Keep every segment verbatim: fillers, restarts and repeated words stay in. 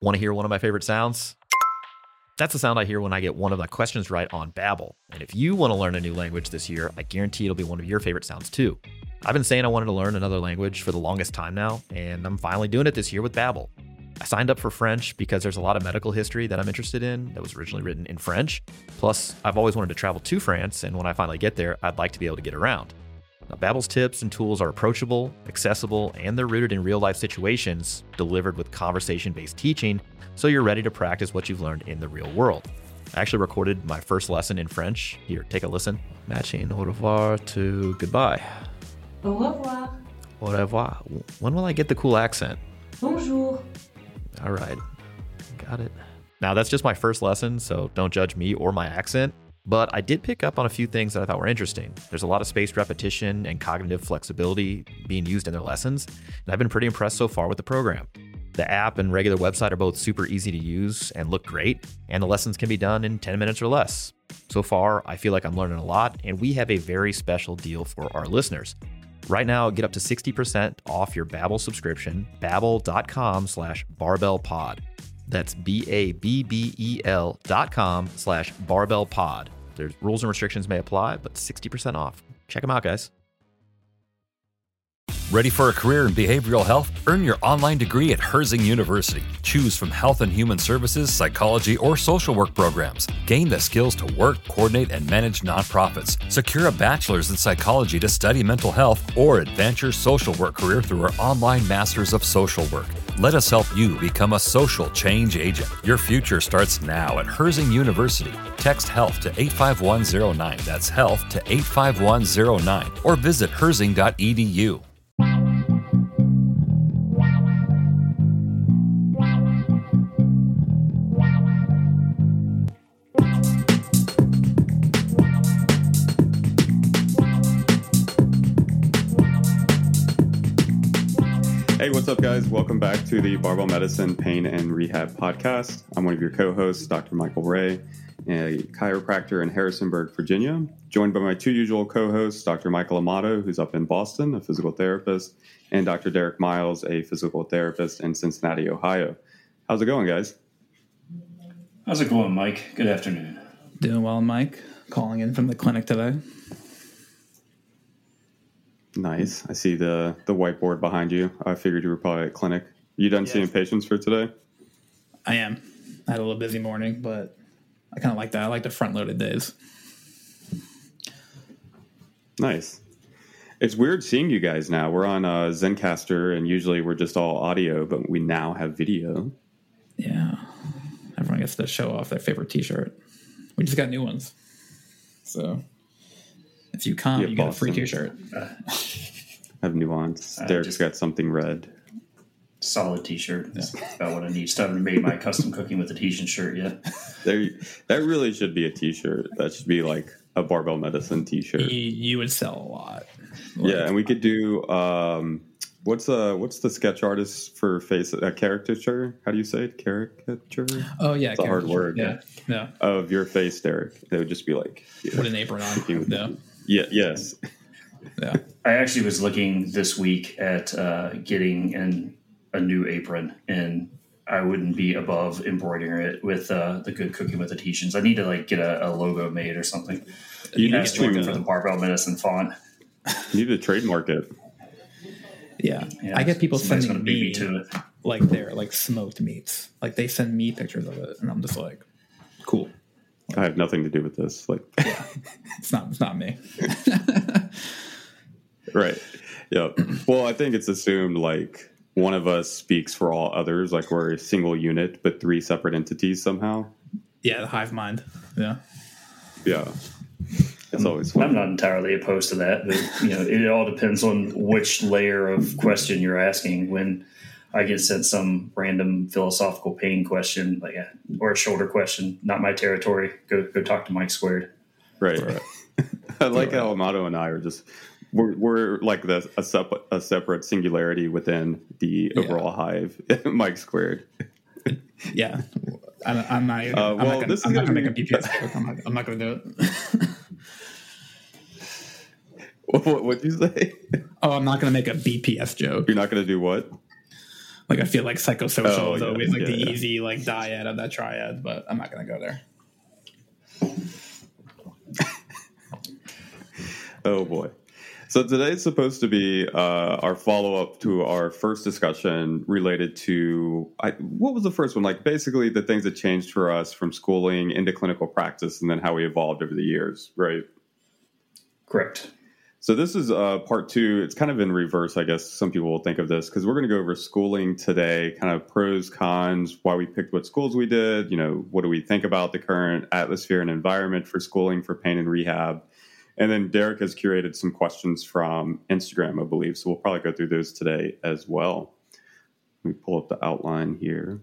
Want to hear one of my favorite sounds? That's the sound I hear when I get one of my questions right on Babbel. And if you want to learn a new language this year, I guarantee it'll be one of your favorite sounds too. I've been saying I wanted to learn another language for the longest time now, and I'm finally doing it this year with Babbel. I signed up for French because there's a lot of medical history that I'm interested in that was originally written in French. Plus, I've always wanted to travel to France, and when I finally get there, I'd like to be able to get around. Now, Babbel's tips and tools are approachable, accessible, and they're rooted in real-life situations, delivered with conversation-based teaching, so you're ready to practice what you've learned in the real world. I actually recorded my first lesson in French. Here, take a listen. Matching au revoir to goodbye. Au revoir. Au revoir. When will I get the cool accent? Bonjour. All right, got it. Now, that's just my first lesson, so don't judge me or my accent. But I did pick up on a few things that I thought were interesting. There's a lot of spaced repetition and cognitive flexibility being used in their lessons, and I've been pretty impressed so far with the program. The app and regular website are both super easy to use and look great, and the lessons can be done in ten minutes or less. So far, I feel like I'm learning a lot, and we have a very special deal for our listeners. Right now, get up to sixty percent off your Babbel subscription, babbel.com slash barbellpod. That's B-A-B-B-E-L dot com slash barbellpod. There's rules and restrictions may apply, but sixty percent off. Check them out, guys. Ready for a career in behavioral health? Earn your online degree at Herzing University. Choose from health and human services, psychology, or social work programs. Gain the skills to work, coordinate, and manage nonprofits. Secure a bachelor's in psychology to study mental health, or advance your social work career through our online Masters of Social Work. Let us help you become a social change agent. Your future starts now at Herzing University. Text HEALTH to eight five one zero nine. That's HEALTH to eight five one zero nine. Or visit herzing dot e d u. Hey, what's up, guys? Welcome back to the Barbell Medicine Pain and Rehab Podcast. I'm one of your co-hosts, Doctor Michael Ray, a chiropractor in Harrisonburg, Virginia, joined by my two usual co-hosts, Doctor Michael Amato, who's up in Boston, a physical therapist, and Doctor Derek Miles, a physical therapist in Cincinnati, Ohio. How's it going, guys? How's it going, Mike? Good afternoon. Doing well, Mike. Calling in from the clinic today. Nice. I see the, the whiteboard behind you. I figured you were probably at clinic. You done yes. seeing patients for today? I am. I had a little busy morning, but I kind of like that. I like the front-loaded days. Nice. It's weird seeing you guys now. We're on uh, Zencastr, and usually we're just all audio, but we now have video. Yeah. Everyone gets to show off their favorite T-shirt. We just got new ones. So if you come, yeah, you get a free T-shirt. I have nuance. Uh, Derek's got something red. Solid T-shirt. That's yeah. about what I need. Still haven't made my custom cooking with a T-shirt shirt yet. There, that really should be a T-shirt. That should be like a Barbell Medicine T-shirt. You, you would sell a lot. Like, yeah, and we could do um, what's uh what's the sketch artist for face a uh, caricature? How do you say it? Caricature? Oh yeah, it's a hard word. Yeah, yeah. Of your face, Derek. It would just be like yeah. With an apron on. Yeah. Yeah. Yes. Yeah. I actually was looking this week at uh, getting an a new apron, and I wouldn't be above embroidering it with uh, the Good Cooking with the Teachings. I need to like get a, a logo made or something. You need to work for the Barbell Medicine font. You need to trademark it. Yeah, yeah I get people sending me, me to it. like their like smoked meats. Like they send me pictures of it, and I'm just like, cool. I have nothing to do with this. Like, yeah, it's not it's not me. Right. Yeah. Well, I think it's assumed like one of us speaks for all others, like we're a single unit, but three separate entities somehow. Yeah, the hive mind. Yeah. Yeah. It's I'm, always fun. I'm not entirely opposed to that, but you know, it all depends on which layer of question you're asking. When I get sent some random philosophical pain question, like a, or a shoulder question, not my territory. Go go talk to Mike Squared. Right. Right. I like how Amato and I are just we're we're like the a, sep- a separate singularity within the yeah. overall hive. Mike Squared. Yeah. I'm, I'm not. Even, uh, I'm well, not gonna, this I'm is not gonna gonna be... make a B P S joke. I'm not, I'm not gonna do it. What what'd you say? Oh, I'm not gonna make a B P S joke. You're not gonna do what? Like I feel like psychosocial Oh, is yeah, always like yeah, the yeah. easy like dyad of that triad, but I'm not going to go there. Oh boy. So today's supposed to be uh, our follow-up to our first discussion related to, I, what was the first one? Like basically the things that changed for us from schooling into clinical practice and then how we evolved over the years, right? Correct. So this is uh, part two. It's kind of in reverse, I guess some people will think of this, because we're going to go over schooling today, kind of pros, cons, why we picked what schools we did, you know, what do we think about the current atmosphere and environment for schooling for pain and rehab. And then Derek has curated some questions from Instagram, I believe. So we'll probably go through those today as well. Let me pull up the outline here.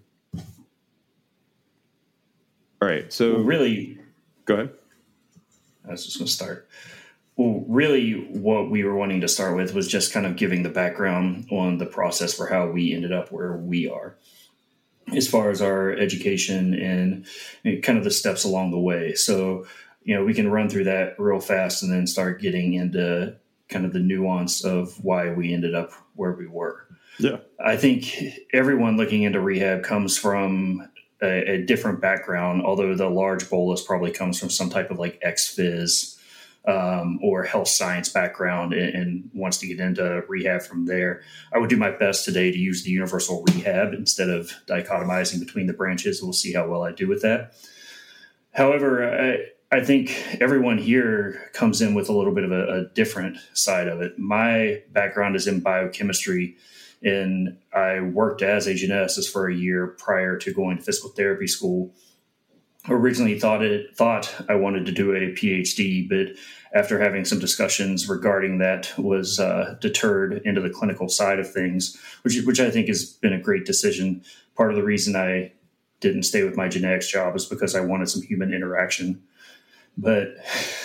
All right. So Well, really, go ahead. I was just going to start. Well, really, what we were wanting to start with was just kind of giving the background on the process for how we ended up where we are, as far as our education and, and kind of the steps along the way. So, you know, we can run through that real fast and then start getting into kind of the nuance of why we ended up where we were. Yeah. I think everyone looking into rehab comes from a, a different background, although the large bolus probably comes from some type of like ex-phys um, or health science background and, and wants to get into rehab from there. I would do my best today to use the universal rehab instead of dichotomizing between the branches. We'll see how well I do with that. However, I, I think everyone here comes in with a little bit of a, a different side of it. My background is in biochemistry, and I worked as a geneticist for a year prior to going to physical therapy school. Originally thought it thought I wanted to do a PhD, but after having some discussions regarding that, was uh, deterred into the clinical side of things, which which I think has been a great decision. Part of the reason I didn't stay with my genetics job is because I wanted some human interaction. But,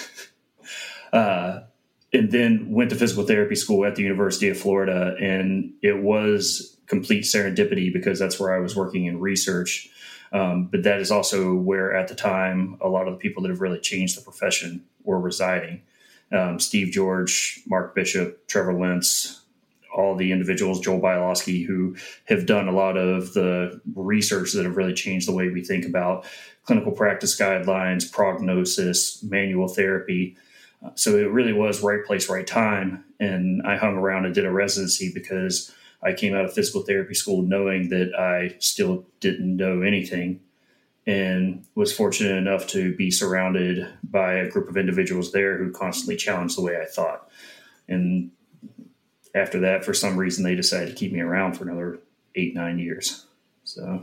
uh, and then went to physical therapy school at the University of Florida. And it was complete serendipity because that's where I was working in research. Um, but that is also where at the time, a lot of the people that have really changed the profession were residing. Um, Steve George, Mark Bishop, Trevor Lentz, all the individuals, Joel Bialowski, who have done a lot of the research that have really changed the way we think about clinical practice guidelines, prognosis, manual therapy. Uh, so it really was right place, right time. And I hung around and did a residency because I came out of physical therapy school knowing that I still didn't know anything, and was fortunate enough to be surrounded by a group of individuals there who constantly challenged the way I thought. And after that, for some reason, they decided to keep me around for another eight, nine years. So,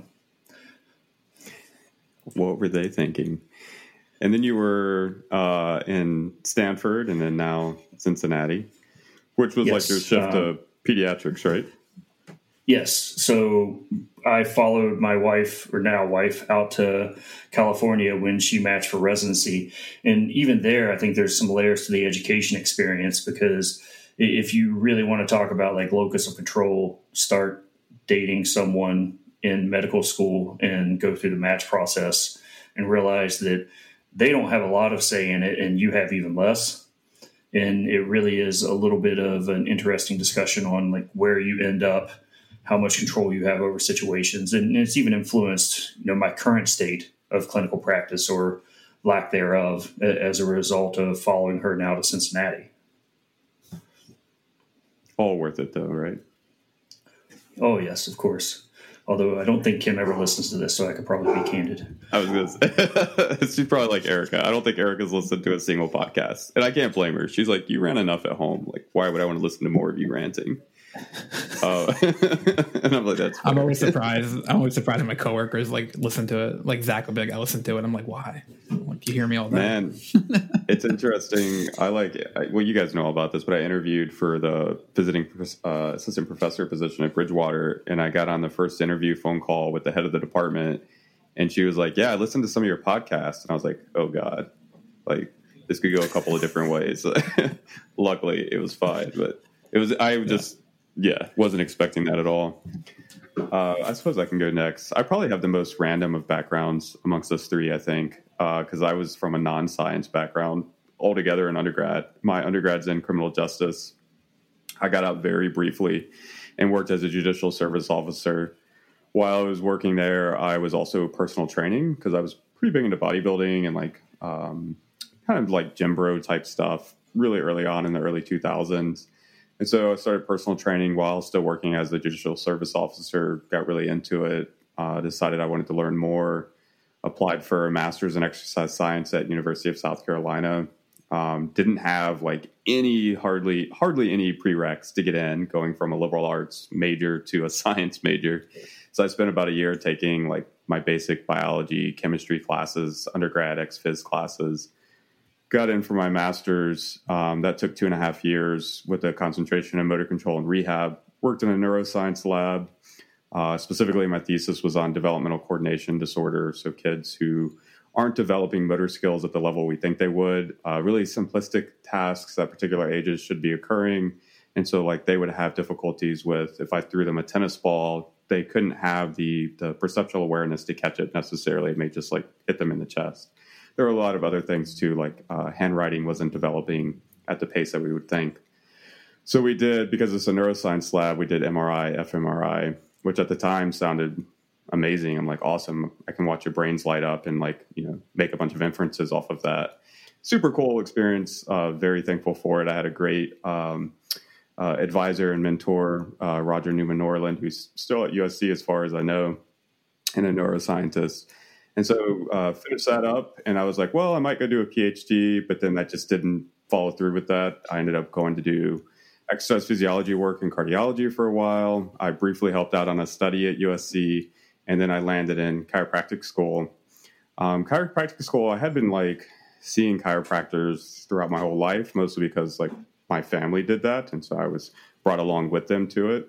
What were they thinking? And then you were uh, in Stanford and then now Cincinnati, which was Yes, like your shift um, to pediatrics, right? yes. So I followed my wife, or now wife, out to California when she matched for residency. And even there, I think there's some layers to the education experience, because if you really want to talk about like locus of control, start dating someone in medical school and go through the match process and realize that they don't have a lot of say in it and you have even less. And it really is a little bit of an interesting discussion on like where you end up, how much control you have over situations. And it's even influenced, you know, my current state of clinical practice or lack thereof as a result of following her now to Cincinnati. All worth it though, right? Oh, yes, of course. Although I don't think Kim ever listens to this, so I could probably be candid. I was going to say, she's probably like Erica. I don't think Erica's listened to a single podcast. And I can't blame her. She's like, you ran enough at home. Like, why would I want to listen to more of you ranting? Uh, and I'm like, that's fair. I'm always surprised. I'm always surprised when my coworkers like listen to it. Like Zach will be like, I listen to it. I'm like, why? Like, you hear me all day. Man, it's interesting. I like it. I, well, you guys know all about this, but I interviewed for the visiting uh, assistant professor position at Bridgewater, and I got on the first interview phone call with the head of the department, and she was like, yeah, I listened to some of your podcasts. And I was like, oh, God, like this could go a couple of different ways. Luckily, it was fine, but it was, I just, yeah, wasn't expecting that at all. Uh, I suppose I can go next. I probably have the most random of backgrounds amongst us three, I think, because uh, I was from a non-science background altogether in undergrad. My undergrad's in criminal justice. I got out very briefly and worked as a judicial service officer. While I was working there, I was also personal training because I was pretty big into bodybuilding and like um, kind of like gym bro type stuff really early on in the early two thousands. And so I started personal training while still working as a judicial service officer, got really into it, uh, decided I wanted to learn more, applied for a master's in exercise science at University of South Carolina. Um, didn't have like any, hardly, hardly any prereqs to get in, going from a liberal arts major to a science major. So I spent about a year taking like my basic biology, chemistry classes, undergrad ex-phys classes. Got in for my master's. Um, that took two and a half years with a concentration in motor control and rehab. Worked in a neuroscience lab. Uh, specifically, my thesis was on developmental coordination disorder. So kids who aren't developing motor skills at the level we think they would. Uh, really simplistic tasks at particular ages should be occurring. And so like they would have difficulties with, if I threw them a tennis ball, they couldn't have the, the perceptual awareness to catch it necessarily. It may just like hit them in the chest. There were a lot of other things too, like uh, handwriting wasn't developing at the pace that we would think. So we did, because it's a neuroscience lab, we did M R I, f M R I, which at the time sounded amazing. I'm like, awesome. I can watch your brains light up and like, you know, make a bunch of inferences off of that. Super cool experience. Uh, very thankful for it. I had a great um, uh, advisor and mentor, uh, Roger Newman Norland, who's still at U S C as far as I know, and a neuroscientist. And so uh, finished that up, and I was like, well, I might go do a PhD, but then that just didn't follow through with that. I ended up going to do exercise physiology work in cardiology for a while. I briefly helped out on a study at U S C, and then I landed in chiropractic school. Um, chiropractic school, I had been like seeing chiropractors throughout my whole life, mostly because like my family did that, and so I was brought along with them to it.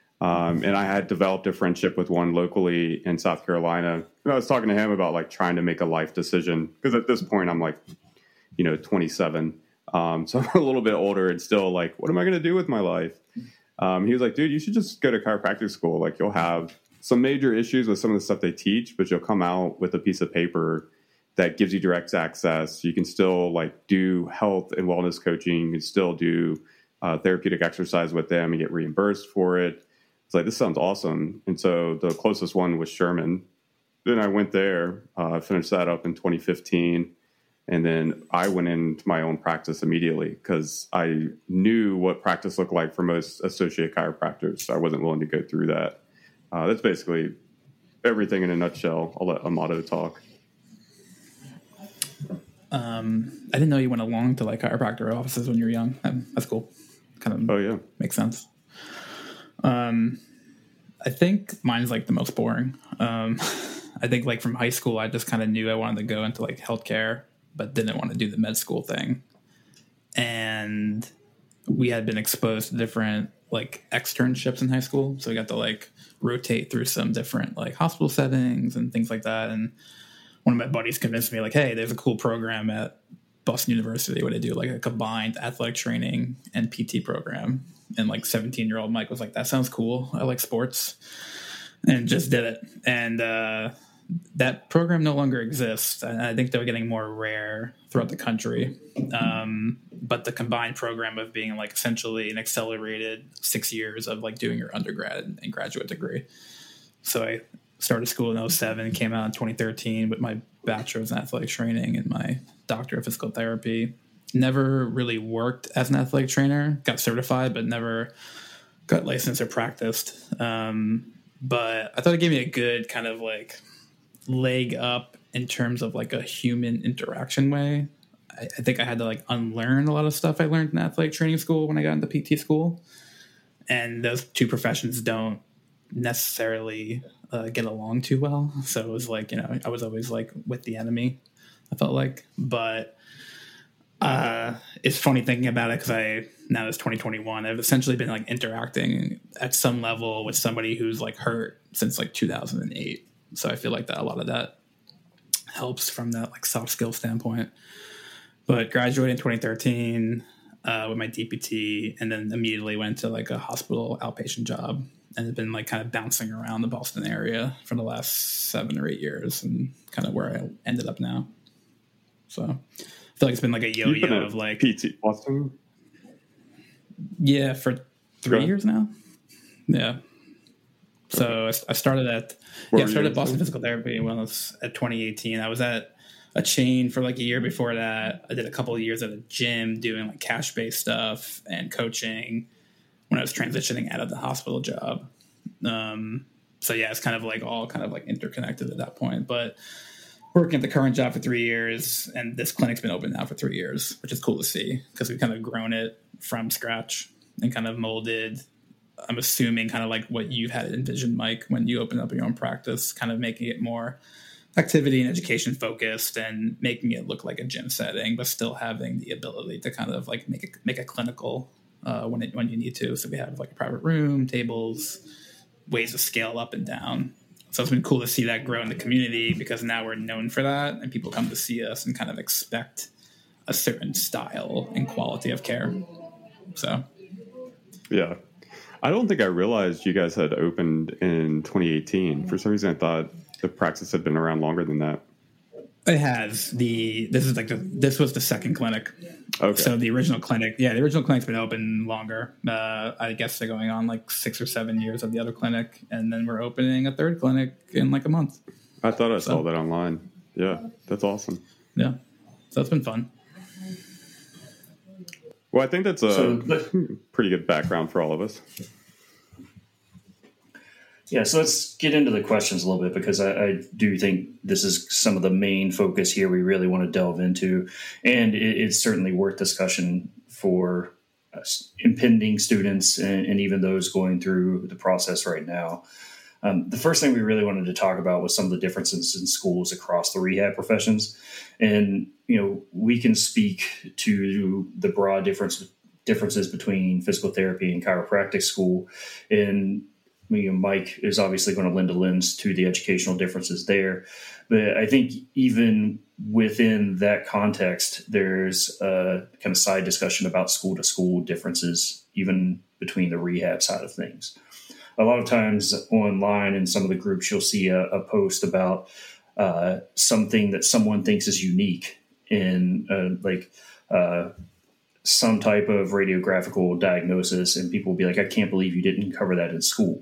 Um, and I had developed a friendship with one locally in South Carolina. And I was talking to him about like trying to make a life decision, because at this point I'm like, you know, twenty-seven. Um, so I'm a little bit older and still like, what am I going to do with my life? Um, he was like, dude, you should just go to chiropractic school. Like you'll have some major issues with some of the stuff they teach, but you'll come out with a piece of paper that gives you direct access. You can still like do health and wellness coaching. You can still do uh, therapeutic exercise with them and get reimbursed for it. It's like, this sounds awesome. And so the closest one was Sherman. Then I went there, uh, finished that up in twenty fifteen. And then I went into my own practice immediately because I knew what practice looked like for most associate chiropractors. So I wasn't willing to go through that. Uh, that's basically everything in a nutshell. I'll let Amato talk. Um, I didn't know you went along to like chiropractor offices when you were young. Um, that's cool. Kind of. Oh yeah, makes sense. Um, I think mine's like the most boring. Um, I think like from high school, I just kind of knew I wanted to go into like healthcare, but didn't want to do the med school thing. And we had been exposed to different like externships in high school. So we got to like rotate through some different like hospital settings and things like that. And one of my buddies convinced me like, hey, there's a cool program at Boston University where they do like a combined athletic training and P T program. And like seventeen year old Mike was like, that sounds cool. I like sports, and just did it. And, uh, that program no longer exists. I think they're getting more rare throughout the country. Um, but the combined program of being like essentially an accelerated six years of like doing your undergrad and graduate degree. So I started school in oh seven, came out in twenty thirteen with my bachelor's in athletic training and my doctorate of physical therapy. Never really worked as an athletic trainer, got certified, but never got licensed or practiced. Um, but I thought it gave me a good kind of like leg up in terms of like a human interaction way. I, I think I had to like unlearn a lot of stuff I learned in athletic training school when I got into P T school. And those two professions don't necessarily uh, get along too well. So it was like, you know, I was always like with the enemy, I felt like. But uh, it's funny thinking about it because I, now it's twenty twenty-one, I've essentially been like interacting at some level with somebody who's like hurt since like two thousand eight. So I feel like that a lot of that helps from that like soft skill standpoint. But graduated in twenty thirteen uh, with my D P T, and then immediately went to like a hospital outpatient job, and have been like kind of bouncing around the Boston area for the last seven or eight years, and kind of where I ended up now. So I feel like it's been like a yo-yo of like P T Boston. Yeah, for three years now. Yeah. So I, I started at What yeah, I were started you Boston into? Physical Therapy when I was at twenty eighteen. I was at a chain for like a year before that. I did a couple of years at a gym doing like cash based stuff and coaching when I was transitioning out of the hospital job. Um, so yeah, it's kind of like all kind of like interconnected at that point. But working at the current job for three years, and this clinic's been open now for three years, which is cool to see because we've kind of grown it from scratch and kind of molded. I'm assuming kind of like what you had envisioned, Mike, when you opened up your own practice, kind of making it more activity and education focused and making it look like a gym setting, but still having the ability to kind of like make it make it clinical uh, when it, when you need to. So we have like a private room, tables, ways to scale up and down. So it's been cool to see that grow in the community because now we're known for that and people come to see us and kind of expect a certain style and quality of care. So, Yeah. I don't think I realized you guys had opened in twenty eighteen. For some reason, I thought the practice had been around longer than that. it has the, this is like the, this was the second clinic. Okay. So the original clinic, yeah, the original clinic's been open longer. Uh, I guess they're going on like six or seven years of the other clinic. And then we're opening a third clinic in like a month. I thought I So- saw that online. Yeah, that's awesome. Yeah. So it's been fun. Well, I think that's a So, but- pretty good background for all of us. Yeah, so let's get into the questions a little bit because I, I do think this is some of the main focus here we really want to delve into. And it, it's certainly worth discussion for us impending students and, and even those going through the process right now. Um, the first thing we really wanted to talk about was some of the differences in schools across the rehab professions. And, you know, we can speak to the broad difference differences between physical therapy and chiropractic school. And you know, Mike is obviously going to lend a lens to the educational differences there. But I think even within that context, there's a kind of side discussion about school to school differences, even between the rehab side of things. A lot of times online in some of the groups, you'll see a, a post about uh, something that someone thinks is unique in uh, like uh, some type of radiographical diagnosis. And people will be like, I can't believe you didn't cover that in school.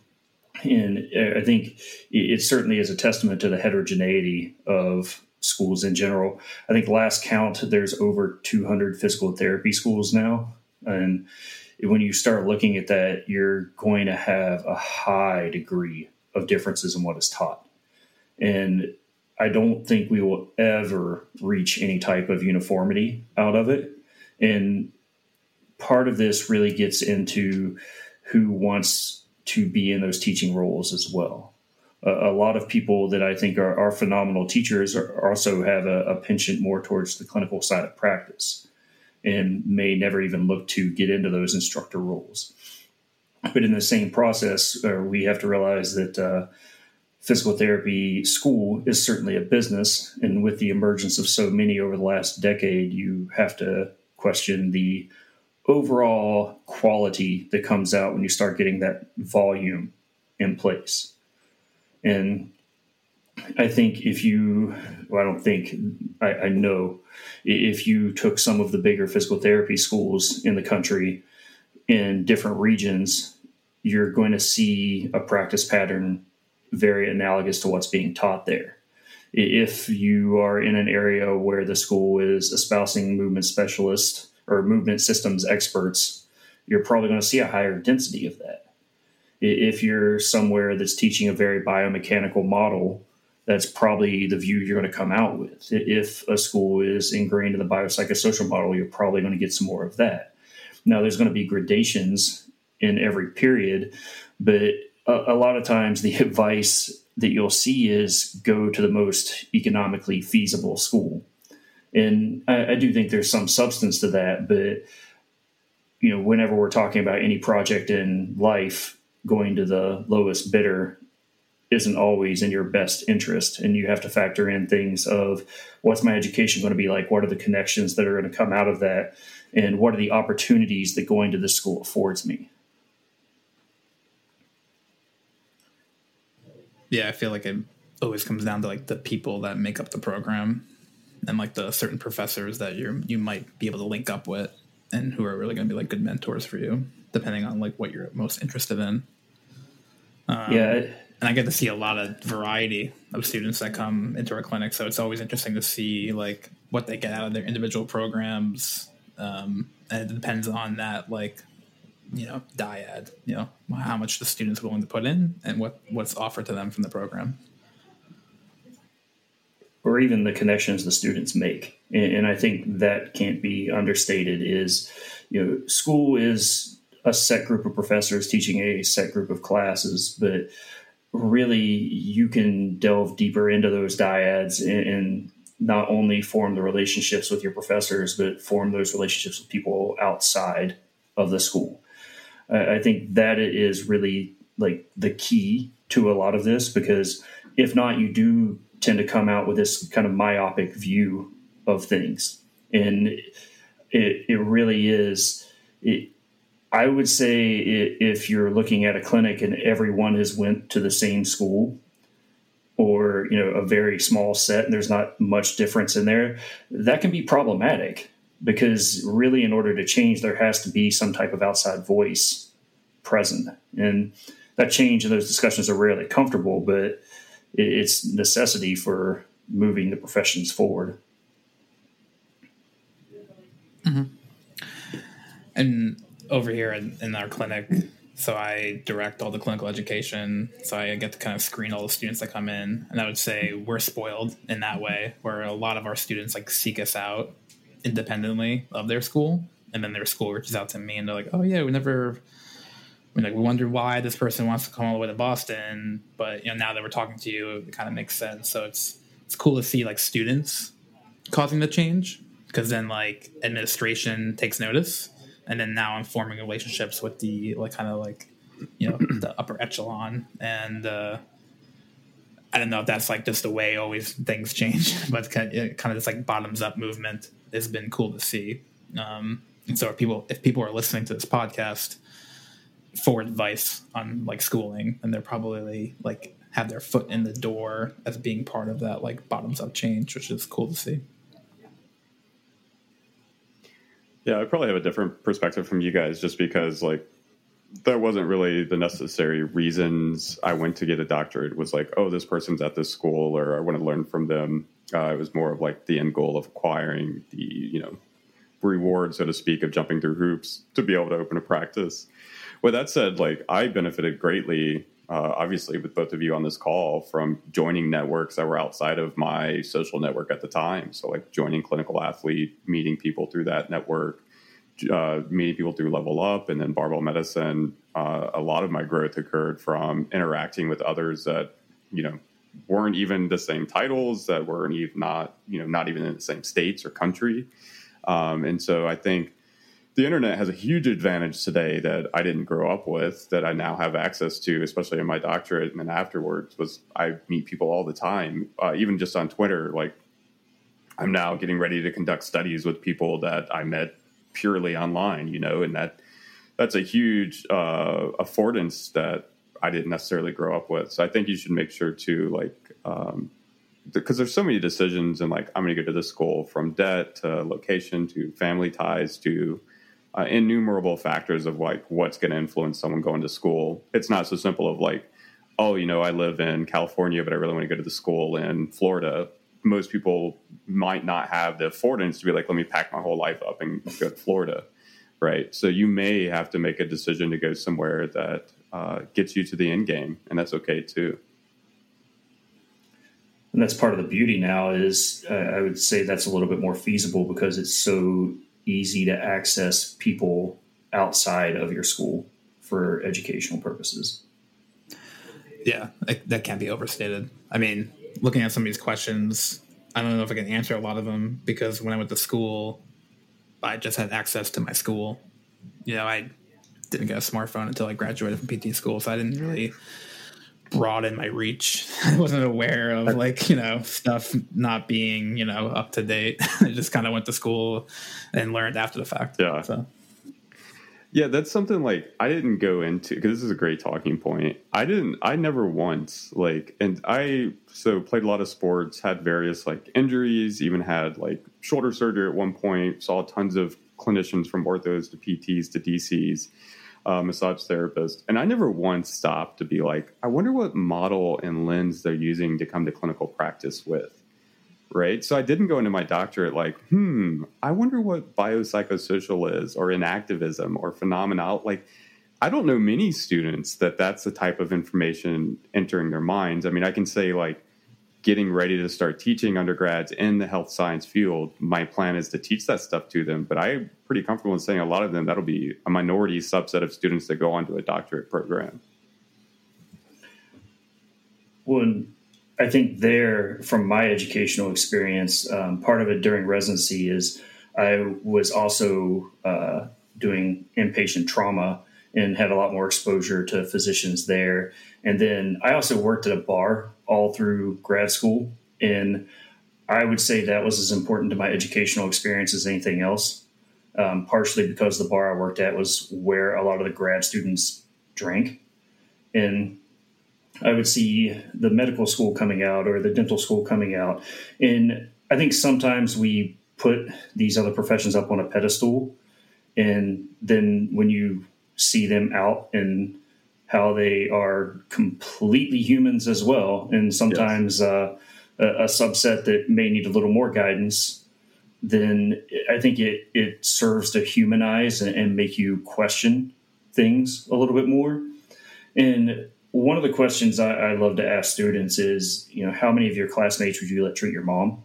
And I think it certainly is a testament to the heterogeneity of schools in general. I think last count, there's over two hundred physical therapy schools now. And when you start looking at that, you're going to have a high degree of differences in what is taught. And I don't think we will ever reach any type of uniformity out of it. And part of this really gets into who wants to be in those teaching roles as well. Uh, a lot of people that I think are, are phenomenal teachers are, also have a, a penchant more towards the clinical side of practice and may never even look to get into those instructor roles. But in the same process, uh, we have to realize that uh, physical therapy school is certainly a business. And with the emergence of so many over the last decade, you have to question the overall quality that comes out when you start getting that volume in place. And I think if you, well, I don't think, I, I know if you took some of the bigger physical therapy schools in the country in different regions, you're going to see a practice pattern very analogous to what's being taught there. If you are in an area where the school is espousing movement specialists or movement systems experts, you're probably going to see a higher density of that. If you're somewhere that's teaching a very biomechanical model, that's probably the view you're going to come out with. If a school is ingrained in the biopsychosocial model, you're probably going to get some more of that. Now, there's going to be gradations in every period, but a, a lot of times the advice that you'll see is go to the most economically feasible school. And I, I do think there's some substance to that, but you know, whenever we're talking about any project in life, going to the lowest bidder isn't always in your best interest. And you have to factor in things of what's my education going to be like? What are the connections that are going to come out of that? And what are the opportunities that going to this school affords me? Yeah, I feel like it always comes down to like the people that make up the program and like the certain professors that you're you might be able to link up with and who are really going to be like good mentors for you, depending on like what you're most interested in. Um, yeah. And I get to see a lot of variety of students that come into our clinic. So it's always interesting to see like what they get out of their individual programs. Um, and it depends on that, like, you know, dyad, you know, how much the student's willing to put in and what, what's offered to them from the program. Or even the connections the students make. And, and I think that can't be understated is, you know, school is a set group of professors teaching a set group of classes, but really you can delve deeper into those dyads and, and not only form the relationships with your professors, but form those relationships with people outside of the school. I, I think that is really like the key to a lot of this, because if not, you do tend to come out with this kind of myopic view of things. And it, it really is, it, I would say if you're looking at a clinic and everyone has went to the same school, or, you know, a very small set and there's not much difference in there, that can be problematic, because really in order to change, there has to be some type of outside voice present. And that change and those discussions are rarely comfortable, but it's necessity for moving the professions forward. Mm-hmm. And over here in, in our clinic, so I direct all the clinical education, so I get to kind of screen all the students that come in. And I would say we're spoiled in that way, where a lot of our students like seek us out independently of their school, and then their school reaches out to me and they're like, oh yeah, we never I mean, like, we wonder why this person wants to come all the way to Boston, but, you know, now that we're talking to you, it kind of makes sense. So it's it's cool to see like students causing the change, because then like administration takes notice, and then now I'm forming relationships with the like kind of like, you know, the upper echelon. And uh, I don't know if that's like just the way always things change, but kind of, kind of this like bottoms up movement has been cool to see. Um, and so if people if people are listening to this podcast for advice on like schooling, and they're probably like have their foot in the door as being part of that like bottoms up change, which is cool to see. Yeah, I probably have a different perspective from you guys, just because like that wasn't really the necessary reasons I went to get a doctorate. It was like, oh, this person's at this school, or I want to learn from them. Uh, it was more of like the end goal of acquiring the, you know, reward, so to speak, of jumping through hoops to be able to open a practice. With that said, like I benefited greatly, uh, obviously, with both of you on this call, from joining networks that were outside of my social network at the time. So like joining Clinical Athlete, meeting people through that network, uh, meeting people through Level Up, and then Barbell Medicine. Uh, a lot of my growth occurred from interacting with others that, you know, weren't even the same titles, that weren't even not, you know, not even in the same states or country. Um, and so I think the internet has a huge advantage today that I didn't grow up with, that I now have access to, especially in my doctorate and then afterwards. Was I meet people all the time, uh, even just on Twitter. Like I'm now getting ready to conduct studies with people that I met purely online, you know, and that that's a huge uh, affordance that I didn't necessarily grow up with. So I think you should make sure to like, um, because there's so many decisions, and like I'm going to go to this school, from debt to location to family ties to Uh, innumerable factors of like what's going to influence someone going to school. It's not so simple of like, oh, you know, I live in California, but I really want to go to the school in Florida. Most people might not have the affordance to be like, let me pack my whole life up and go to Florida, right? So you may have to make a decision to go somewhere that uh, gets you to the end game, and that's okay too. And that's part of the beauty now is, uh, I would say that's a little bit more feasible, because it's so easy to access people outside of your school for educational purposes. Yeah, that can't be overstated. I mean, looking at some of these questions, I don't know if I can answer a lot of them, because when I went to school, I just had access to my school. You know, I didn't get a smartphone until I graduated from P T school, so I didn't really broaden my reach. I wasn't aware of like, you know, stuff not being, you know, up to date. I just kind of went to school and learned after the fact. Yeah. So. Yeah, that's something like I didn't go into, because this is a great talking point. I didn't, I never once like, and I, so played a lot of sports, had various like injuries, even had like shoulder surgery at one point, saw tons of clinicians from orthos to P Ts to D Cs. uh, massage therapist. And I never once stopped to be like, I wonder what model and lens they're using to come to clinical practice with. Right. So I didn't go into my doctorate like, hmm, I wonder what biopsychosocial is, or inactivism, or phenomena. Like, I don't know many students that that's the type of information entering their minds. I mean, I can say, like, getting ready to start teaching undergrads in the health science field, my plan is to teach that stuff to them. But I'm pretty comfortable in saying a lot of them, that'll be a minority subset of students that go on to a doctorate program. Well, I think there, from my educational experience, um, part of it during residency is I was also uh, doing inpatient trauma and had a lot more exposure to physicians there. And then I also worked at a bar all through grad school. And I would say that was as important to my educational experience as anything else, um, partially because the bar I worked at was where a lot of the grad students drank. And I would see the medical school coming out or the dental school coming out. And I think sometimes we put these other professions up on a pedestal. And then when you see them out and how they are completely humans as well, and sometimes yes. uh, a, a subset that may need a little more guidance, then I think it, it serves to humanize and, and make you question things a little bit more. And one of the questions I, I love to ask students is, you know, how many of your classmates would you let treat your mom?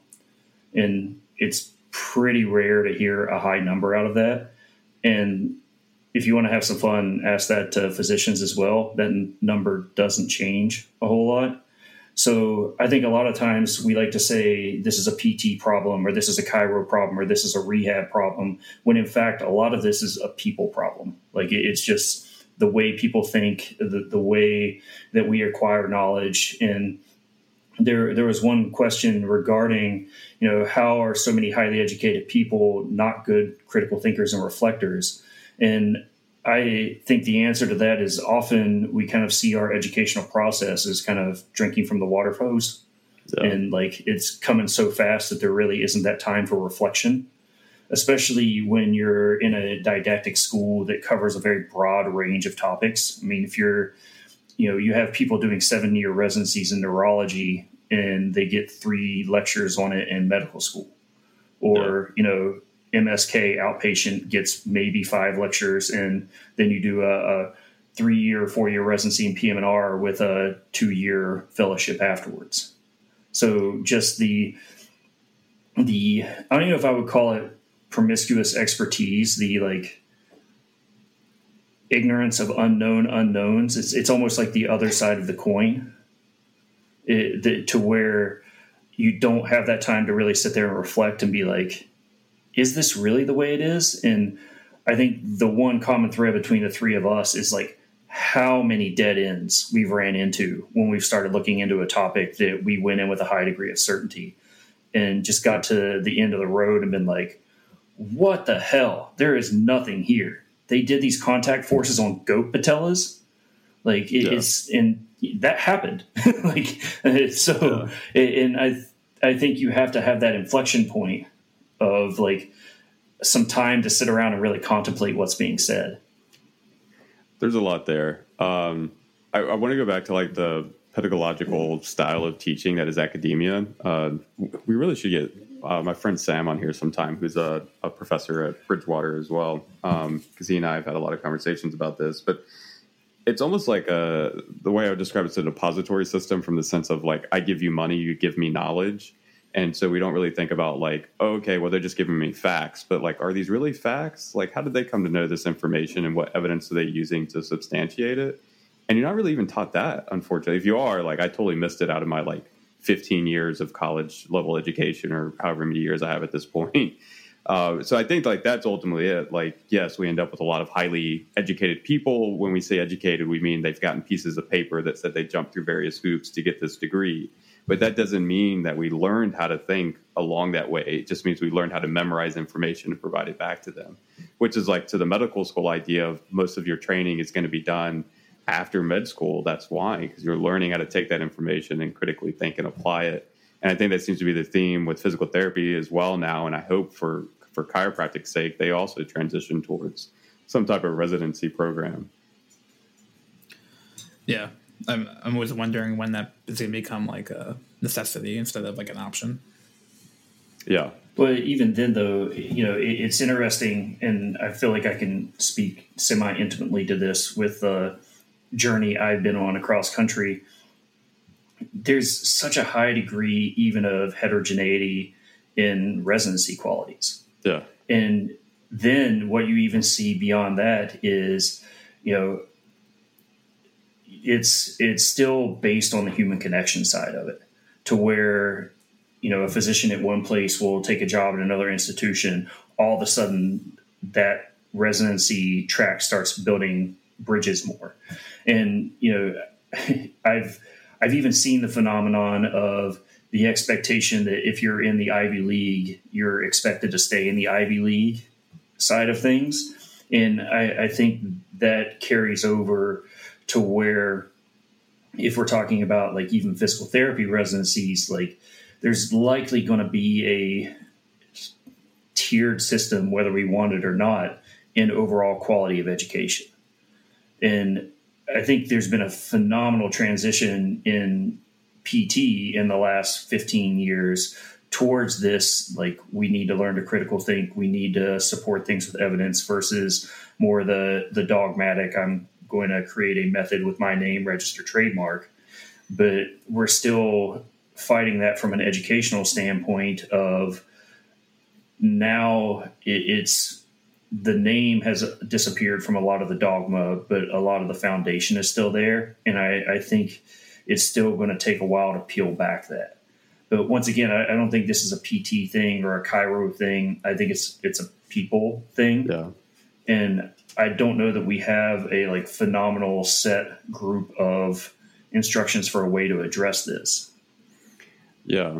And it's pretty rare to hear a high number out of that. And if you want to have some fun, ask that to physicians as well. That number doesn't change a whole lot. So I think a lot of times we like to say this is a P T problem, or this is a chiro problem, or this is a rehab problem, when in fact, a lot of this is a people problem. Like, it's just the way people think, the, the way that we acquire knowledge. And there, there was one question regarding, you know, how are so many highly educated people not good critical thinkers and reflectors? And I think the answer to that is often we kind of see our educational process as kind of drinking from the water hose. Yeah. And like, it's coming so fast that there really isn't that time for reflection, especially when you're in a didactic school that covers a very broad range of topics. I mean, if you're, you know, you have people doing seven year residencies in neurology and they get three lectures on it in medical school, or, yeah. you know, M S K outpatient gets maybe five lectures, and then you do a, a three-year, four-year residency in P M and R with a two-year fellowship afterwards. So just the the I don't even know if I would call it promiscuous expertise, the like ignorance of unknown unknowns. It's it's almost like the other side of the coin, it, the, to where you don't have that time to really sit there and reflect and be like, is this really the way it is? And I think the one common thread between the three of us is like how many dead ends we've ran into when we've started looking into a topic that we went in with a high degree of certainty and just got to the end of the road and been like, what the hell? There is nothing here. They did these contact forces on goat patellas. Like it, yeah. it's, and that happened. like, so, yeah. and I, I think you have to have that inflection point of like some time to sit around and really contemplate what's being said. There's a lot there. Um, I, I want to go back to like the pedagogical style of teaching that is academia. Uh, we really should get uh, my friend Sam on here sometime, who's a, a professor at Bridgewater as well, because um, he and I have had a lot of conversations about this. But it's almost like a, the way I would describe it's a depository system, from the sense of like, I give you money, you give me knowledge. And so we don't really think about like, oh, okay, well, they're just giving me facts. But like, are these really facts? Like, how did they come to know this information, and what evidence are they using to substantiate it? And you're not really even taught that, unfortunately. If you are, like, I totally missed it out of my like fifteen years of college level education, or however many years I have at this point. Uh, so I think like that's ultimately it. Like, yes, we end up with a lot of highly educated people. When we say educated, we mean they've gotten pieces of paper that said they jumped through various hoops to get this degree. But that doesn't mean that we learned how to think along that way. It just means we learned how to memorize information and provide it back to them, which is like to the medical school idea of most of your training is going to be done after med school. That's why, because you're learning how to take that information and critically think and apply it. And I think that seems to be the theme with physical therapy as well now. And I hope for, for chiropractic's sake, they also transition towards some type of residency program. Yeah, I'm I'm always wondering when that is going to become like a necessity instead of like an option. Yeah. But even then, though, you know, it, it's interesting, and I feel like I can speak semi-intimately to this with the journey I've been on across country. There's such a high degree even of heterogeneity in residency qualities. Yeah. And then what you even see beyond that is, you know, it's it's still based on the human connection side of it, to where, you know, a physician at one place will take a job at another institution. All of a sudden, that residency track starts building bridges more. And, you know, I've I've even seen the phenomenon of the expectation that if you're in the Ivy League, you're expected to stay in the Ivy League side of things. And I, I think that carries over to where, if we're talking about like even physical therapy residencies, like there's likely going to be a tiered system, whether we want it or not, in overall quality of education. And I think there's been a phenomenal transition in P T in the last fifteen years towards this, like, we need to learn to critical think, we need to support things with evidence, versus more the the dogmatic, I'm going to create a method with my name, register trademark. But we're still fighting that from an educational standpoint of now it, it's the name has disappeared from a lot of the dogma, but a lot of the foundation is still there. And I, I think it's still going to take a while to peel back that. But once again, I, I don't think this is a P T thing or a Chiro thing. I think it's it's a people thing. Yeah. And I don't know that we have a like phenomenal set group of instructions for a way to address this. Yeah.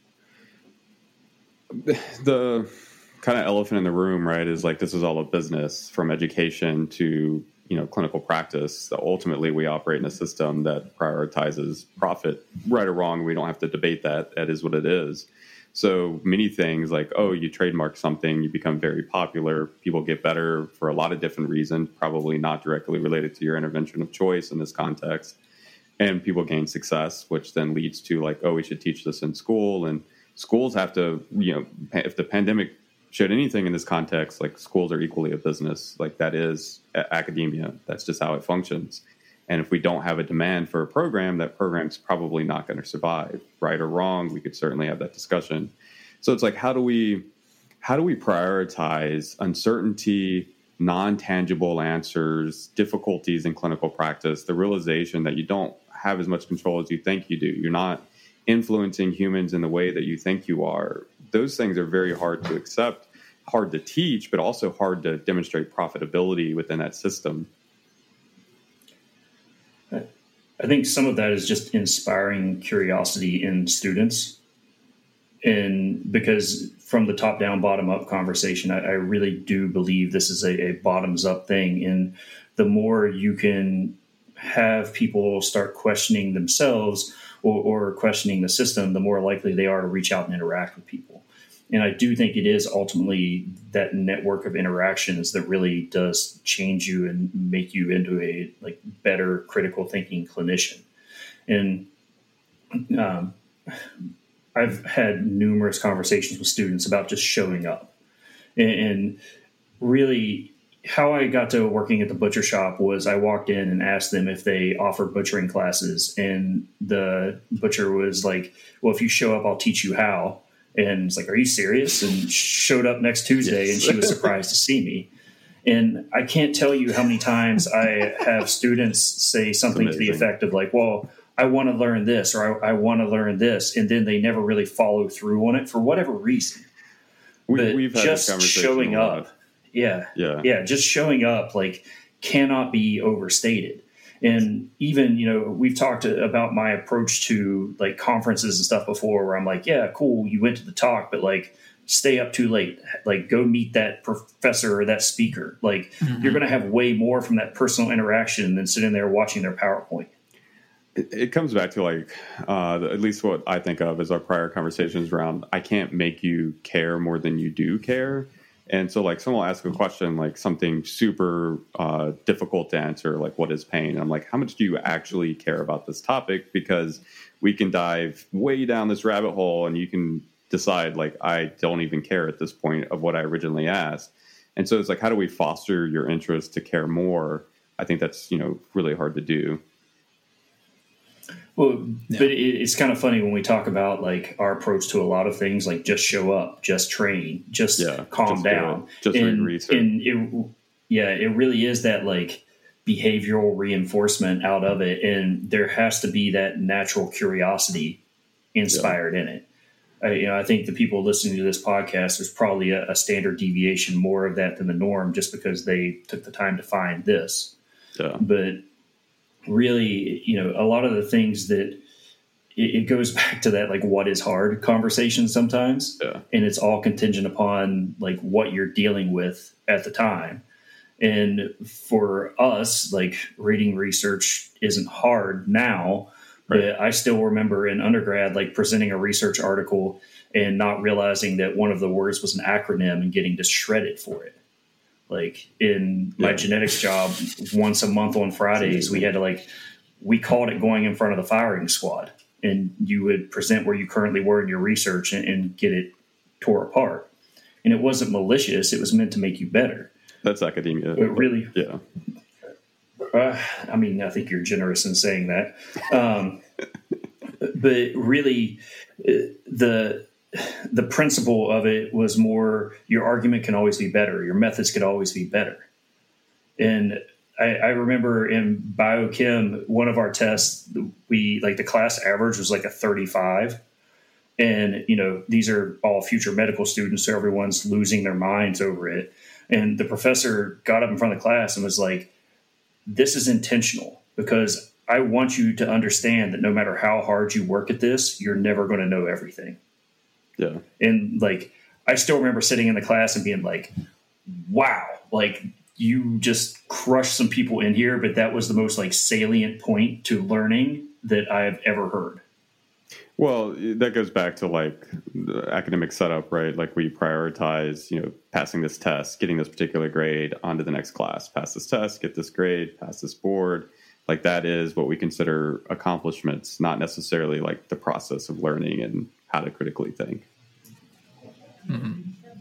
The kind of elephant in the room, right, is like, this is all a business, from education to, you know, clinical practice. So ultimately, we operate in a system that prioritizes profit. Right or wrong, we don't have to debate that. That is what it is. So many things like, oh, you trademark something, you become very popular, people get better for a lot of different reasons, probably not directly related to your intervention of choice in this context. And people gain success, which then leads to like, oh, we should teach this in school. And schools have to, you know, if the pandemic showed anything in this context, like, schools are equally a business. Like, that is academia. That's just how it functions. And if we don't have a demand for a program, that program's probably not going to survive. Right or wrong, we could certainly have that discussion. So it's like, how do we how do we prioritize uncertainty, non-tangible answers, difficulties in clinical practice, the realization that you don't have as much control as you think you do. You're not influencing humans in the way that you think you are. Those things are very hard to accept, hard to teach, but also hard to demonstrate profitability within that system. I think some of that is just inspiring curiosity in students. And because from the top down, bottom up conversation, I, I really do believe this is a, a bottoms up thing. And the more you can have people start questioning themselves or, or questioning the system, the more likely they are to reach out and interact with people. And I do think it is ultimately that network of interactions that really does change you and make you into a like better critical thinking clinician. And um, I've had numerous conversations with students about just showing up. And, and really how I got to working at the butcher shop was I walked in and asked them if they offered butchering classes. And the butcher was like, well, if you show up, I'll teach you how. And it's like, are you serious? And showed up next Tuesday, yes. And she was surprised to see me. And I can't tell you how many times I have students say something to the effect of like, well, I want to learn this, or I, I want to learn this. And then they never really follow through on it for whatever reason. We, but we've had just this conversation showing a lot. up. Yeah. Yeah. Yeah. Just showing up like cannot be overstated. And even, you know, we've talked about my approach to like conferences and stuff before where I'm like, yeah, cool. You went to the talk, but like stay up too late, like go meet that professor or that speaker. Like mm-hmm. You're going to have way more from that personal interaction than sitting there watching their PowerPoint. It, it comes back to like, uh, at least what I think of as our prior conversations around, I can't make you care more than you do care. And so like someone will ask a question, like something super uh, difficult to answer, like what is pain? And I'm like, how much do you actually care about this topic? Because we can dive way down this rabbit hole and you can decide like, I don't even care at this point of what I originally asked. And so it's like, how do we foster your interest to care more? I think that's, you know, really hard to do. Well, Yeah. but it, it's kind of funny when we talk about like our approach to a lot of things, like just show up, just train, just Yeah, calm just do down. it. Just read and, research. and it, yeah, it really is that like behavioral reinforcement out of it. And there has to be that natural curiosity inspired in it. I, you know, I think the people listening to this podcast, there's probably a, a standard deviation more of that than the norm just because they took the time to find this. Yeah. But really, you know, a lot of the things that it, it goes back to that, like what is hard conversation sometimes. Yeah. And it's all contingent upon like what you're dealing with at the time. And for us, like reading research isn't hard now, Right. but I still remember in undergrad, like presenting a research article and not realizing that one of the words was an acronym and getting disshredded for it. Like in my Yeah. genetics job, once a month on Fridays, we had to like, we called it going in front of the firing squad, and you would present where you currently were in your research and, and get it tore apart. And it wasn't malicious. It was meant to make you better. That's academia. It really, Yeah. uh, I mean, I think you're generous in saying that. Um, but really uh, the, the principle of it was more your argument can always be better. Your methods could always be better. And I, I remember in biochem, one of our tests, we like the class average was like a thirty-five. And, you know, these are all future medical students, so everyone's losing their minds over it. And the professor got up in front of the class and was like, this is intentional because I want you to understand that no matter how hard you work at this, you're never going to know everything. Yeah. And like, I still remember sitting in the class and being like, wow, like you just crushed some people in here. But that was the most like salient point to learning that I've ever heard. Well, that goes back to like the academic setup, right? Like we prioritize, you know, passing this test, getting this particular grade onto the next class, pass this test, get this grade, pass this board. Like that is what we consider accomplishments, not necessarily like the process of learning and how to critically think. Mm-hmm.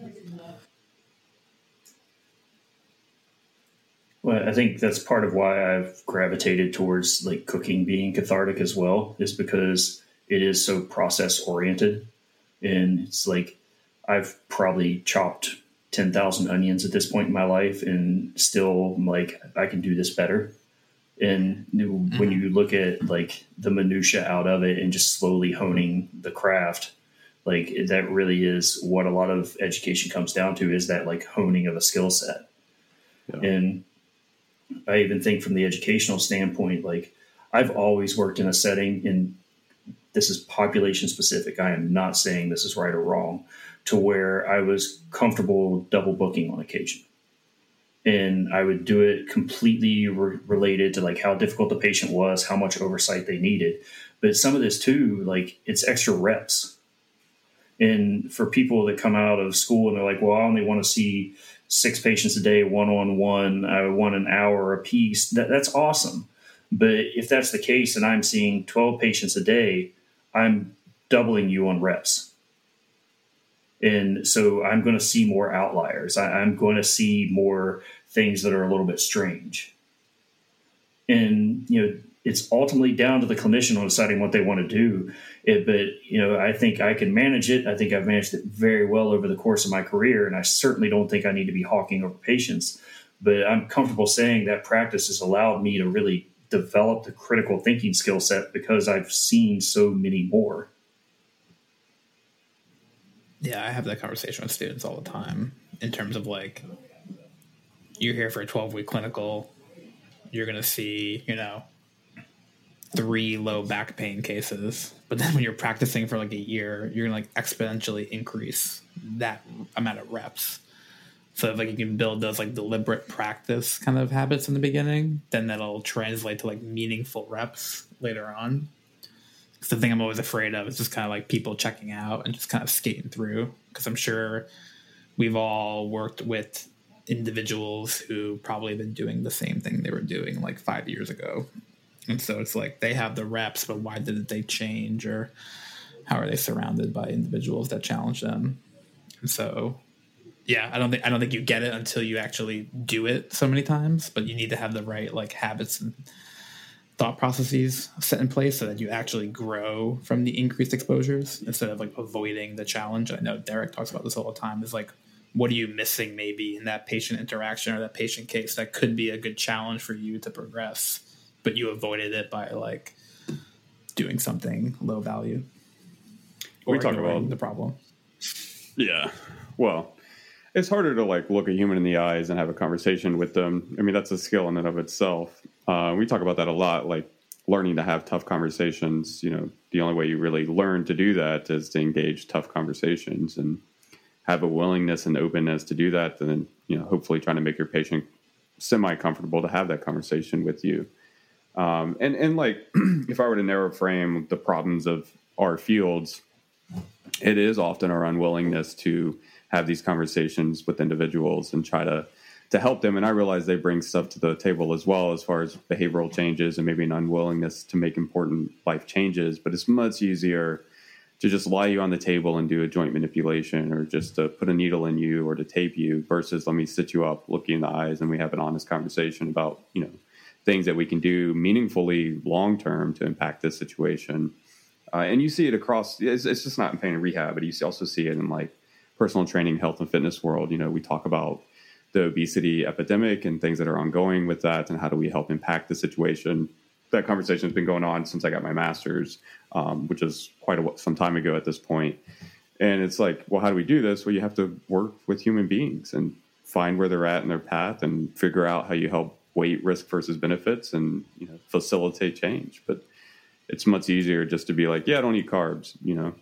Well, I think that's part of why I've gravitated towards like cooking being cathartic as well, is because it is so process oriented. And it's like, I've probably chopped ten thousand onions at this point in my life and still like, I can do this better. And mm-hmm. when you look at like the minutia out of it and just slowly honing the craft, like that really is what a lot of education comes down to, is that like honing of a skill set. Yeah. And I even think from the educational standpoint, like I've always worked in a setting, and this is population specific, I am not saying this is right or wrong, to where I was comfortable double booking on occasion. And I would do it completely re- related to like how difficult the patient was, how much oversight they needed. But some of this too, like it's extra reps. And for people that come out of school and they're like, well, I only want to see six patients a day, one-on-one, I want an hour a piece. That, that's awesome. But if that's the case and I'm seeing twelve patients a day, I'm doubling you on reps. And so I'm going to see more outliers. I, I'm going to see more things that are a little bit strange. And, you know, it's ultimately down to the clinician on deciding what they want to do. It, but, you know, I think I can manage it. I think I've managed it very well over the course of my career. And I certainly don't think I need to be hawking over patients. But I'm comfortable saying that practice has allowed me to really develop the critical thinking skill set because I've seen so many more. Yeah, I have that conversation with students all the time in terms of like, you're here for a twelve-week clinical, you're going to see, you know, three low back pain cases. But then when you're practicing for like a year, you're going to like exponentially increase that amount of reps. So if like you can build those like deliberate practice kind of habits in the beginning, then that'll translate to like meaningful reps later on. Because the thing I'm always afraid of is just kind of like people checking out and just kind of skating through. Because I'm sure we've all worked with individuals who probably been doing the same thing they were doing like five years ago. And so it's like they have the reps, but why didn't they change, or how are they surrounded by individuals that challenge them? And so, yeah, I don't think I don't think you get it until you actually do it so many times, but you need to have the right like habits and thought processes set in place so that you actually grow from the increased exposures instead of like avoiding the challenge. I know Derek talks about this all the time, is like, what are you missing maybe in that patient interaction or that patient case that could be a good challenge for you to progress, but you avoided it by like doing something low value or we talk about the problem. Yeah. Well, it's harder to like look a human in the eyes and have a conversation with them. I mean, that's a skill in and of itself. Uh, we talk about that a lot, like learning to have tough conversations. You know, the only way you really learn to do that is to engage tough conversations and have a willingness and openness to do that. And then, you know, hopefully trying to make your patient semi-comfortable to have that conversation with you. Um, and, and like, if I were to narrow frame the problems of our fields, it is often our unwillingness to have these conversations with individuals and try to, to help them. And I realize they bring stuff to the table as well, as far as behavioral changes and maybe an unwillingness to make important life changes. But it's much easier to just lie you on the table and do a joint manipulation, or just to put a needle in you or to tape you, versus let me sit you up, look you in the eyes, and we have an honest conversation about, you know, things that we can do meaningfully long-term to impact this situation. Uh, and you see it across, it's, it's just not in pain and rehab, but you also see it in like personal training, health and fitness world. You know, we talk about the obesity epidemic and things that are ongoing with that, and how do we help impact the situation. That conversation has been going on since I got my master's, um, which is quite a, some time ago at this point. And it's like, well, how do we do this? Well, you have to work with human beings and find where they're at in their path and figure out how you help weight risk versus benefits and, you know, facilitate change. But it's much easier just to be like, yeah, I don't eat carbs, you know.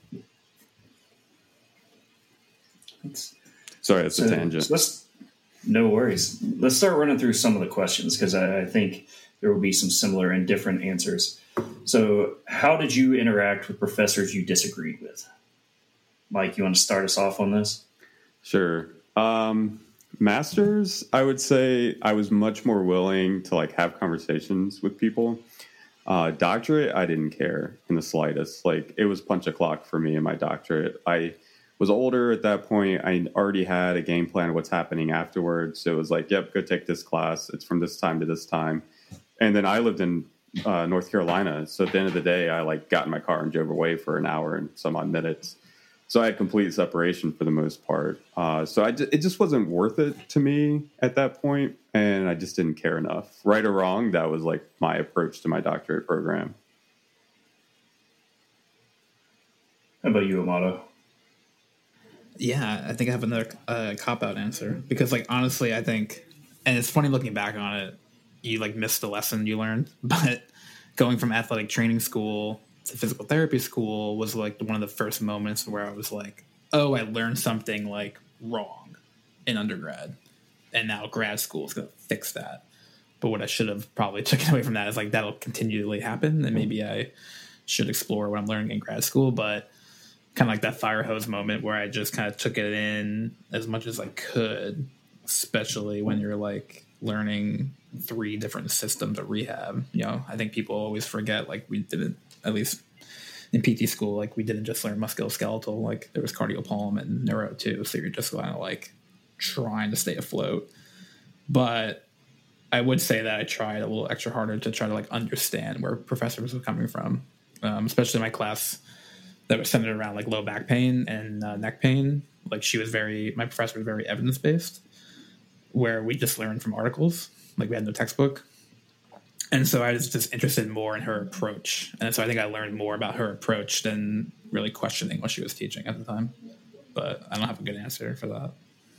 Thanks. Sorry, that's so, a tangent. So let's, no worries. Let's start running through some of the questions, because I, I think there will be some similar and different answers. So how did you interact with professors you disagreed with? Mike, you want to start us off on this? Sure. Um, masters, I would say I was much more willing to like have conversations with people. Uh, doctorate, I didn't care in the slightest. Like, it was punch a clock for me in my doctorate. I was older at that point. I already had a game plan of what's happening afterwards. So it was like, yep, go take this class. It's from this time to this time. And then I lived in uh, North Carolina. So at the end of the day, I like got in my car and drove away for an hour and some odd minutes. So I had complete separation for the most part. Uh, so I, it just wasn't worth it to me at that point, and I just didn't care enough. Right or wrong, that was like my approach to my doctorate program. How about you, Amato? Yeah, I think I have another uh, cop-out answer, because like honestly, I think, and it's funny looking back on it, you like missed a lesson you learned, but going from athletic training school to physical therapy school was like one of the first moments where I was like, oh, I learned something like wrong in undergrad, and now grad school is going to fix that. But what I should have probably taken away from that is like, that'll continually happen, and maybe I should explore what I'm learning in grad school. But kind of like that fire hose moment where I just kind of took it in as much as I could, especially when you're like learning three different systems of rehab. You know, I think people always forget, like, we didn't, at least in P T school, like we didn't just learn musculoskeletal, like there was cardiopulm and neuro too. So you're just kind of like trying to stay afloat. But I would say that I tried a little extra harder to try to like understand where professors were coming from, um, especially my class that was centered around like low back pain and uh, neck pain. Like she was very, my professor was very evidence-based, where we just learned from articles. Like we had no textbook. And so I was just interested more in her approach. And so I think I learned more about her approach than really questioning what she was teaching at the time. But I don't have a good answer for that.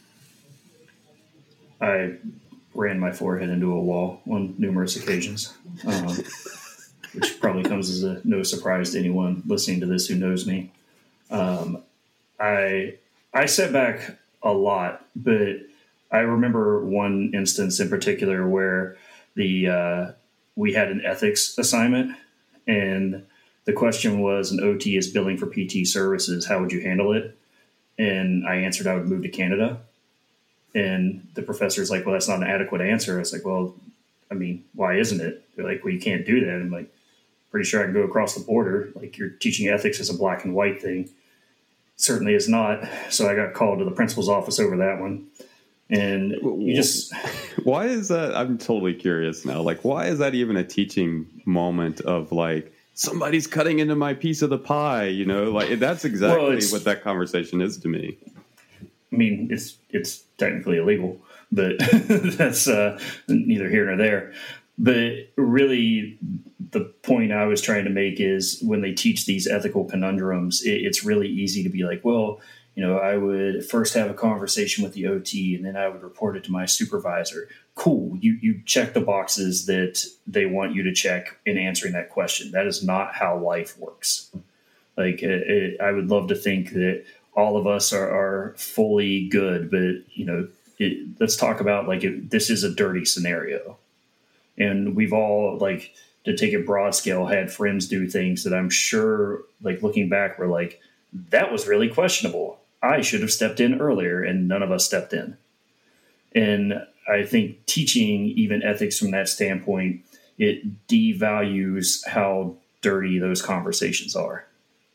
I ran my forehead into a wall on numerous occasions, um, which probably comes as a no surprise to anyone listening to this who knows me. Um, I I set back a lot, but I remember one instance in particular where the uh, we had an ethics assignment, and the question was, an O T is billing for P T services. How would you handle it? and I answered I would move to Canada. And the professor's like, well, that's not an adequate answer. I was like, well, I mean, why isn't it? They're like, well, you can't do that. I'm like, pretty sure I can go across the border. Like, you're teaching ethics as a black and white thing. Certainly is not. So I got called to the principal's office over that one. And you just... Why is that? I'm totally curious now. Like, why is that even a teaching moment of like, somebody's cutting into my piece of the pie, you know? Like, that's exactly well, what that conversation is to me. I mean, it's it's technically illegal, but that's uh, neither here nor there. But really, the point I was trying to make is when they teach these ethical conundrums, it, it's really easy to be like, well, you know, I would first have a conversation with the O T, and then I would report it to my supervisor. Cool. You you check the boxes that they want you to check in answering that question. That is not how life works. Like, it, it, I would love to think that all of us are, are fully good, but, you know, it, let's talk about, like, if this is a dirty scenario. And we've all, like, to take it broad scale, had friends do things that I'm sure, like, looking back, were like, that was really questionable. I should have stepped in earlier, and none of us stepped in. And I think teaching even ethics from that standpoint, it devalues how dirty those conversations are.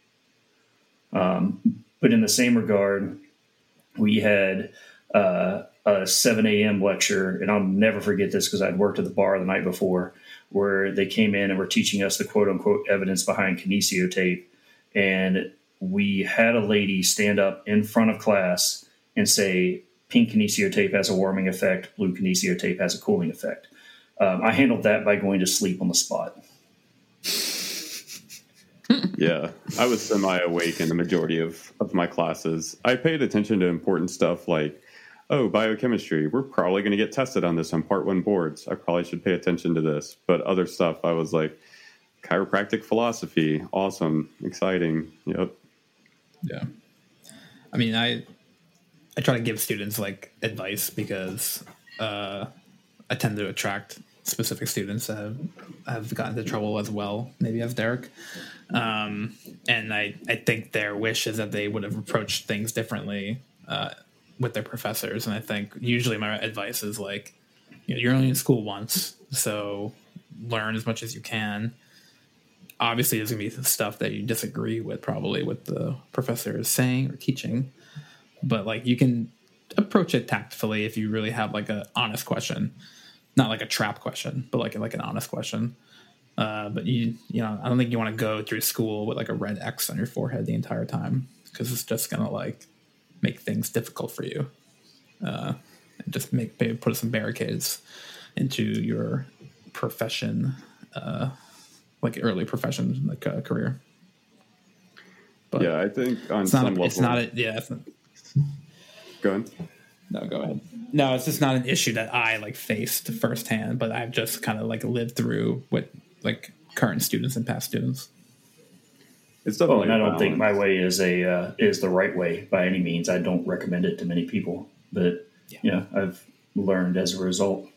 Um, but in the same regard, we had uh, a seven a.m. lecture, and I'll never forget this because I'd worked at the bar the night before, where they came in and were teaching us the quote-unquote evidence behind kinesiotape. And we had a lady stand up in front of class and say, pink kinesiotape has a warming effect, blue kinesiotape has a cooling effect. Um, I handled that by going to sleep on the spot. Yeah, I was semi-awake in the majority of, of my classes. I paid attention to important stuff like, oh, biochemistry, we're probably going to get tested on this on part one boards. I probably should pay attention to this. But other stuff, I was like, chiropractic philosophy, awesome, exciting. Yep. Yeah. I mean, I I try to give students, like, advice because uh, I tend to attract specific students that have, have gotten into trouble as well, maybe as Derek. Um, and I, I think their wish is that they would have approached things differently uh, with their professors. And I think usually my advice is like, you know, you're only in school once, so learn as much as you can. Obviously, there's going to be stuff that you disagree with, probably, what the professor is saying or teaching. But, like, you can approach it tactfully if you really have, like, an honest question. Not like a trap question, but, like, like an honest question. Uh, but, you you know, I don't think you want to go through school with, like, a red X on your forehead the entire time. Because it's just going to, like, make things difficult for you. Uh, and just make maybe put some barricades into your profession, uh like early profession, like a uh, career. But yeah, I think on it's some not a, level, it's not a, yeah. It's not, go ahead. No, go ahead. No, it's just not an issue that I like faced firsthand, but I've just kind of like lived through with like current students and past students. It's definitely. Oh, and I don't think my way is a uh, is the right way by any means. I don't recommend it to many people, but yeah, yeah I've learned as a result.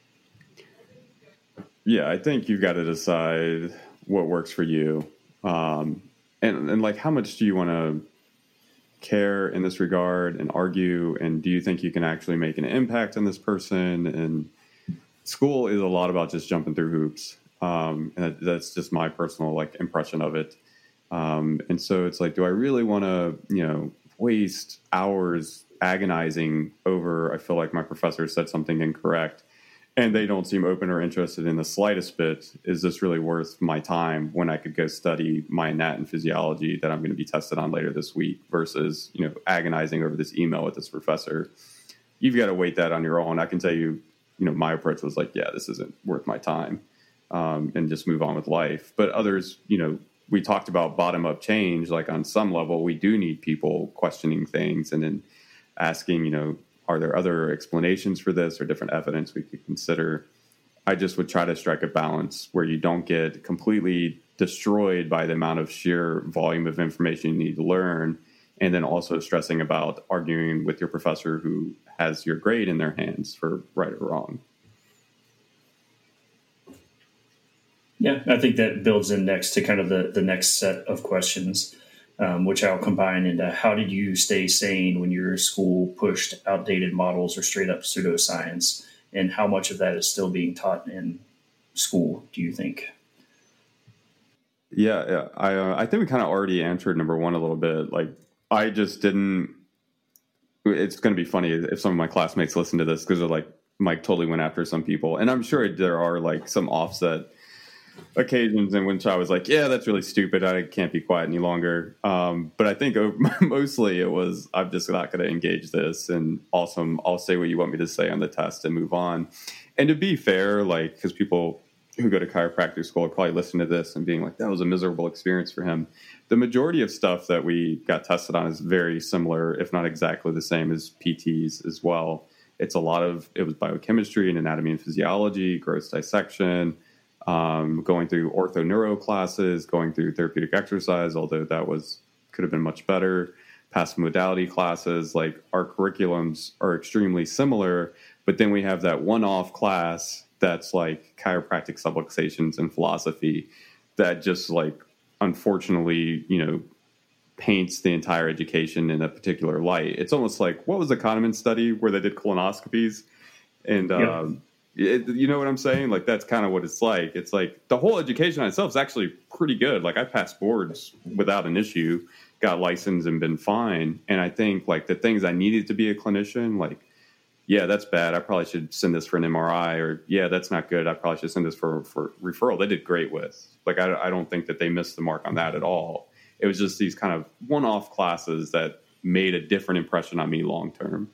Yeah, I think you've got to decide what works for you. Um, and, and like, how much do you want to care in this regard and argue? And do you think you can actually make an impact on this person? And school is a lot about just jumping through hoops. Um, and that's just my personal like impression of it. Um, and so it's like, do I really want to, you know, waste hours agonizing over, I feel like my professor said something incorrect, and they don't seem open or interested in the slightest bit. Is this really worth my time when I could go study my anat and physiology that I'm going to be tested on later this week versus, you know, agonizing over this email with this professor? You've got to weight that on your own. I can tell you, you know, my approach was like, yeah, this isn't worth my time, um, and just move on with life. But others, you know, we talked about bottom up change. Like on some level, we do need people questioning things and then asking, you know, are there other explanations for this or different evidence we could consider? I just would try to strike a balance where you don't get completely destroyed by the amount of sheer volume of information you need to learn, and then also stressing about arguing with your professor who has your grade in their hands for right or wrong. Yeah, I think that builds in next to kind of the, the next set of questions. um, which I'll combine into how did you stay sane when your school pushed outdated models or straight up pseudoscience, and how much of that is still being taught in school, do you think? Yeah, yeah. I uh, I think we kind of already answered number one a little bit. Like, I just didn't. It's going to be funny if some of my classmates listen to this because they're like, Mike totally went after some people, and I'm sure there are like some offset occasions in which I was like, yeah, that's really stupid. I can't be quiet any longer. Um, but I think mostly it was, I'm just not going to engage this, and awesome, I'll say what you want me to say on the test and move on. And to be fair, like, because people who go to chiropractic school are probably listening to this and being like, that was a miserable experience for him. The majority of stuff that we got tested on is very similar, if not exactly the same as P Ts as well. It's a lot of, it was biochemistry and anatomy and physiology, gross dissection, um, going through ortho-neuro classes, going through therapeutic exercise, although that was, could have been much better, passive modality classes. Like, our curriculums are extremely similar, but then we have that one-off class that's like chiropractic subluxations and philosophy that just like, unfortunately, you know, paints the entire education in a particular light. It's almost like, what was the Kahneman study where they did colonoscopies? And, Yep. um, it, you know what I'm saying? Like, that's kind of what it's like. It's like the whole education on itself is actually pretty good. Like, I passed boards without an issue, got licensed and been fine. And I think like the things I needed to be a clinician, like, yeah, that's bad, I probably should send this for an M R I, or yeah, that's not good, I probably should send this for, for referral. They did great with. Like, I, I don't think that they missed the mark on that at all. It was just these kind of one-off classes that made a different impression on me long-term.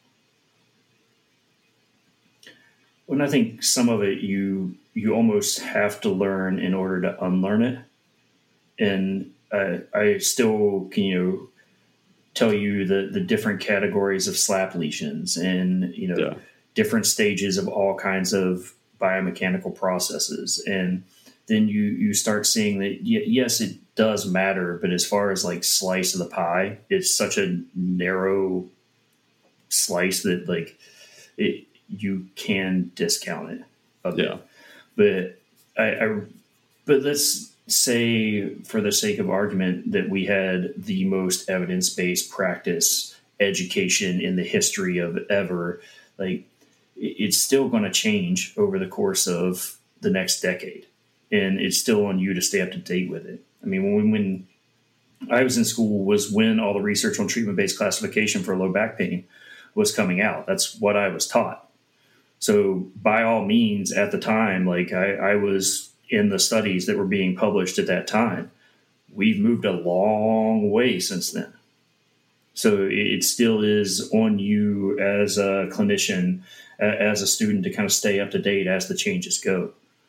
Well, and I think some of it you you almost have to learn in order to unlearn it. And uh, I still can, you know, tell you the, the different categories of slap lesions and, you know, Yeah. different stages of all kinds of biomechanical processes. And then you, you start seeing that, y- yes, it does matter, but as far as like slice of the pie, it's such a narrow slice that like it, you can discount it a bit. Yeah. But I, I, but let's say for the sake of argument that we had the most evidence-based practice education in the history of ever, like it- it's still going to change over the course of the next decade. And it's still on you to stay up to date with it. I mean, when, when I was in school was when all the research on treatment-based classification for low back pain was coming out. That's what I was taught. So by all means, at the time, like I, I was in the studies that were being published at that time. We've moved a long way since then. So it, it still is on you as a clinician, a, as a student, to kind of stay up to date as the changes go.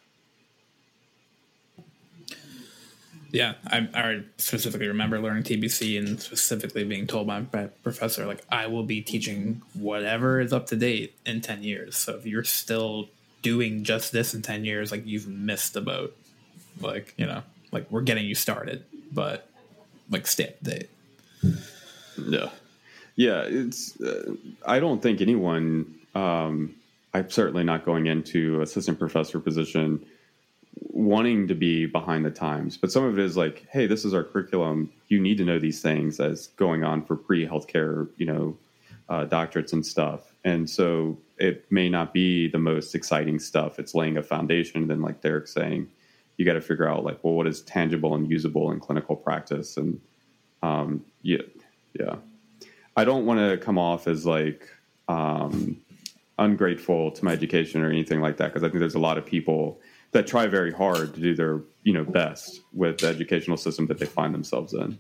Yeah, I, I specifically remember learning T B C and specifically being told by my professor, like, I will be teaching whatever is up to date in ten years. So if you're still doing just this in ten years, like, you've missed the boat. Like, you know, like, we're getting you started, but like, stay up to date. Yeah. Yeah. It's, uh, I don't think anyone, um, I'm certainly not going into assistant professor position wanting to be behind the times, but some of it is like, hey, this is our curriculum. You need to know these things as going on for pre-healthcare, you know, uh, doctorates and stuff. And so it may not be the most exciting stuff. It's laying a foundation. Then, like Derek's saying, you got to figure out like, well, what is tangible and usable in clinical practice? And um, yeah, yeah. I don't want to come off as like um, ungrateful to my education or anything like that, because I think there's a lot of people that try very hard to do their, you know, best with the educational system that they find themselves in.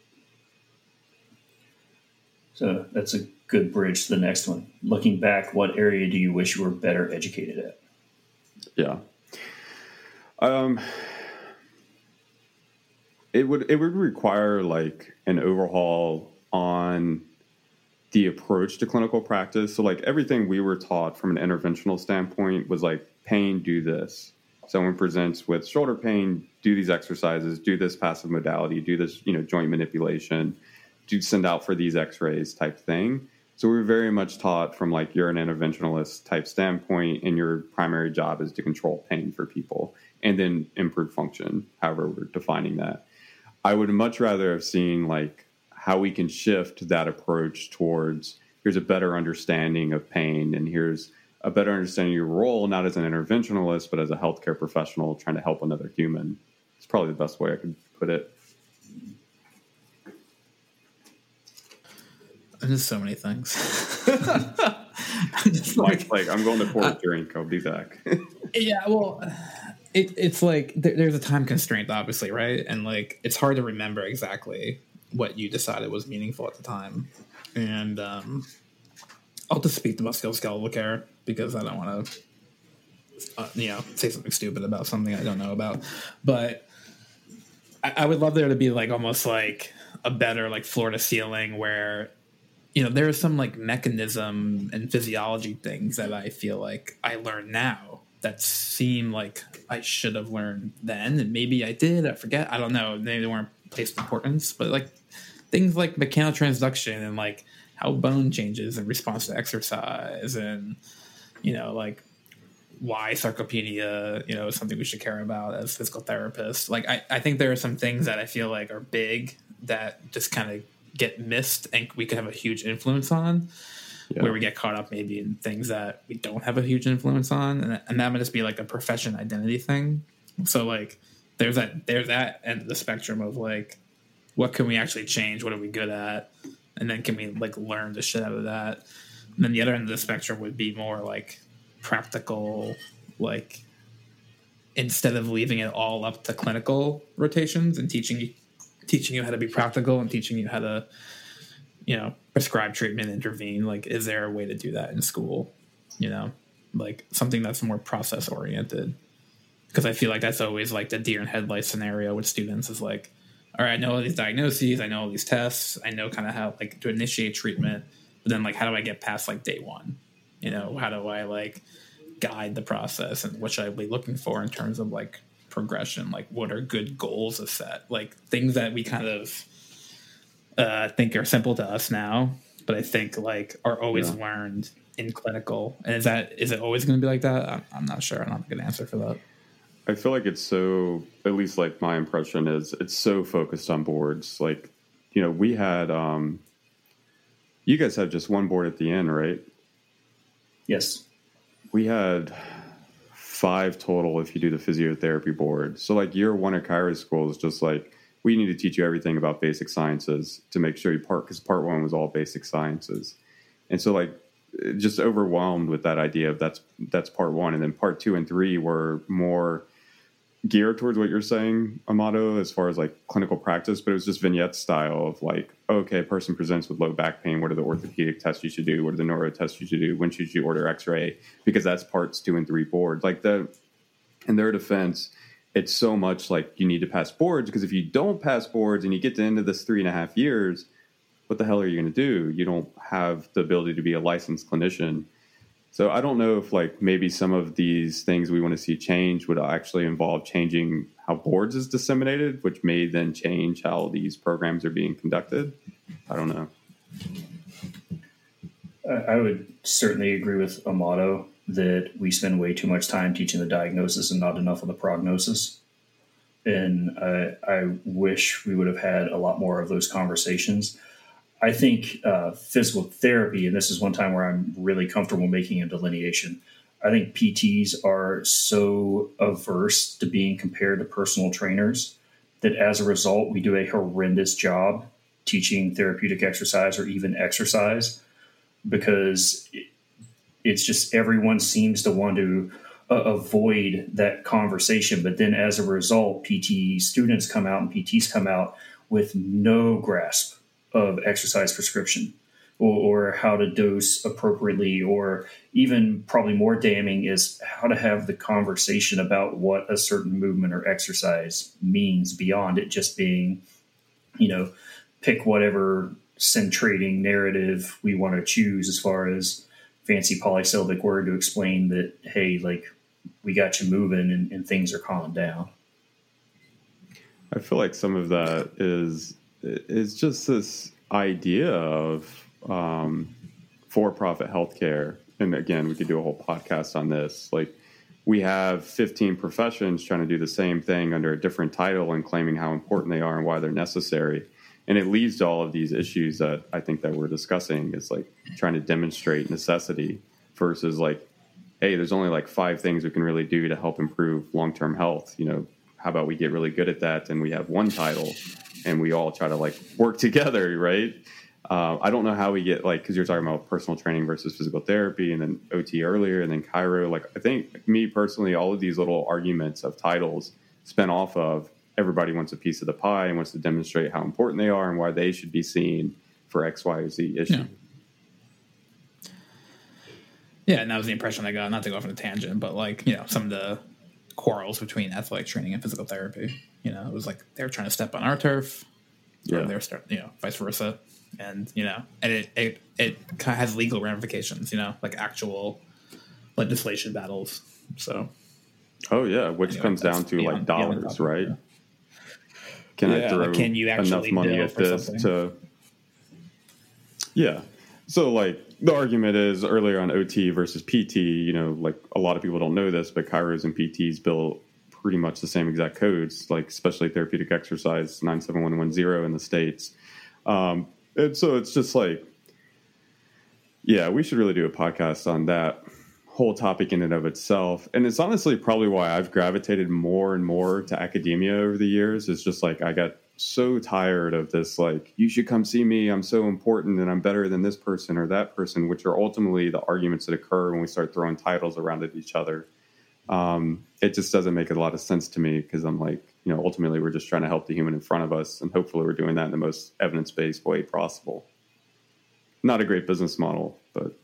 So that's a good bridge to the next one. Looking back, what area do you wish you were better educated at? Yeah. Um, it would, it would require like an overhaul on the approach to clinical practice. So like everything we were taught from an interventional standpoint was like, pain, do this. Someone presents with shoulder pain, do these exercises, do this passive modality, do this, you know, joint manipulation, do send out for these x-rays type thing. So we're very much taught from like, you're an interventionalist type standpoint, and your primary job is to control pain for people and then improve function, however we're defining that. I would much rather have seen like how we can shift that approach towards here's a better understanding of pain and here's a better understanding of your role, not as an interventionalist, but as a healthcare professional trying to help another human. It's probably the best way I could put it. There's so many things. like, like, I'm going to pour a drink. I'll be back. Yeah, well, it, it's like there, there's a time constraint, obviously, right? And like it's hard to remember exactly what you decided was meaningful at the time. And um, I'll just speak to musculoskeletal care because I don't want to, uh, you know, say something stupid about something I don't know about. But I, I would love there to be like almost like a better like floor to ceiling where, you know, there are some like mechanism and physiology things that I feel like I learn now that seem like I should have learned then. And maybe I did, I forget. I don't know. Maybe they weren't placed of importance, but like things like mechanical transduction and like how bone changes in response to exercise and, you know, like why sarcopenia, you know, is something we should care about as physical therapists. Like, I, I think there are some things that I feel like are big that just kind of get missed and we could have a huge influence on, yeah. where we get caught up maybe in things that we don't have a huge influence on. And, and that might just be like a profession identity thing. So like there's that, there's that end of the spectrum of like, what can we actually change? What are we good at? And then can we like learn the shit out of that? And then the other end of the spectrum would be more like practical, like instead of leaving it all up to clinical rotations and teaching you teaching you how to be practical and teaching you how to, you know, prescribe treatment, intervene. Like, is there a way to do that in school? You know, like something that's more process oriented. Because I feel like that's always like the deer in headlights scenario with students is like, all right, I know all these diagnoses, I know all these tests, I know kind of how like to initiate treatment, but then like how do I get past like day one? You know, how do I like guide the process and what should I be looking for in terms of like progression? Like what are good goals to set? Like things that we kind of uh, think are simple to us now, but I think like are always yeah. learned in clinical. And is that is it always going to be like that? I'm, I'm not sure. I don't have a good answer for that. I feel like it's so, at least like my impression is it's so focused on boards. Like, you know, we had, um, you guys had just one board at the end, right? Yes. We had five total if you do the physiotherapy board. So like year one at Chiro school is just like, we need to teach you everything about basic sciences to make sure you part, because part one was all basic sciences. And so like, just overwhelmed with that idea of that's, that's part one. And then part two and three were more geared towards what you're saying, Amato, as far as like clinical practice, but it was just vignette style of like, okay, a person presents with low back pain. What are the orthopedic tests you should do? What are the neuro tests you should do? When should you order x-ray? Because that's parts two and three board. Like the, in their defense, it's so much like you need to pass boards, because if you don't pass boards and you get to the end of this three and a half years, what the hell are you going to do? You don't have the ability to be a licensed clinician. So I don't know if like maybe some of these things we want to see change would actually involve changing how boards is disseminated, which may then change how these programs are being conducted. I don't know. I would certainly agree with Amato that we spend way too much time teaching the diagnosis and not enough on the prognosis. And I, I wish we would have had a lot more of those conversations. I think uh, physical therapy, and this is one time where I'm really comfortable making a delineation. I think P Ts are so averse to being compared to personal trainers that as a result, we do a horrendous job teaching therapeutic exercise or even exercise, because it's just everyone seems to want to uh, avoid that conversation. But then as a result, P T students come out and P Ts come out with no grasp of exercise prescription or, or how to dose appropriately, or even probably more damning is how to have the conversation about what a certain movement or exercise means beyond it just being, you know, pick whatever centrating narrative we want to choose as far as fancy polysyllabic word to explain that, hey, like we got you moving and, and things are calming down. I feel like some of that is is just this idea of um, for-profit healthcare. And again, we could do a whole podcast on this. Like we have fifteen professions trying to do the same thing under a different title and claiming how important they are and why they're necessary. And it leads to all of these issues that I think that we're discussing. It's like trying to demonstrate necessity versus like, hey, there's only like five things we can really do to help improve long-term health. You know, how about we get really good at that and we have one title and we all try to like work together, right? Uh, I don't know how we get like, because you're talking about personal training versus physical therapy and then O T earlier and then chiro. Like, I think me personally, all of these little arguments of titles spin off of everybody wants a piece of the pie and wants to demonstrate how important they are and why they should be seen for X, Y, or Z issue. Yeah. Yeah, and that was the impression I got. Not to go off on a tangent, but like, you know, some of the quarrels between athletic training and physical therapy. You know, it was like they were trying to step on our turf, yeah. or they're start, you know, vice versa, and you know, and it it it kind of has legal ramifications. You know, like actual legislation battles. So, oh yeah, which anyway, comes down to beyond, like dollars, right? Yeah. Can yeah, I throw like, can you enough money at this something? to? Yeah. So like the argument is earlier on O T versus P T, you know, like a lot of people don't know this, but chiros and P Ts build pretty much the same exact codes, like especially therapeutic exercise nine seven one one zero in the States. Um, and so it's just like, yeah, we should really do a podcast on that whole topic in and of itself. And it's honestly probably why I've gravitated more and more to academia over the years. It's just like I got so tired of this, like, you should come see me, I'm so important and I'm better than this person or that person, which are ultimately the arguments that occur when we start throwing titles around at each other. Um, it just doesn't make a lot of sense to me because I'm like, you know, ultimately we're just trying to help the human in front of us, and hopefully we're doing that in the most evidence-based way possible. Not a great business model, but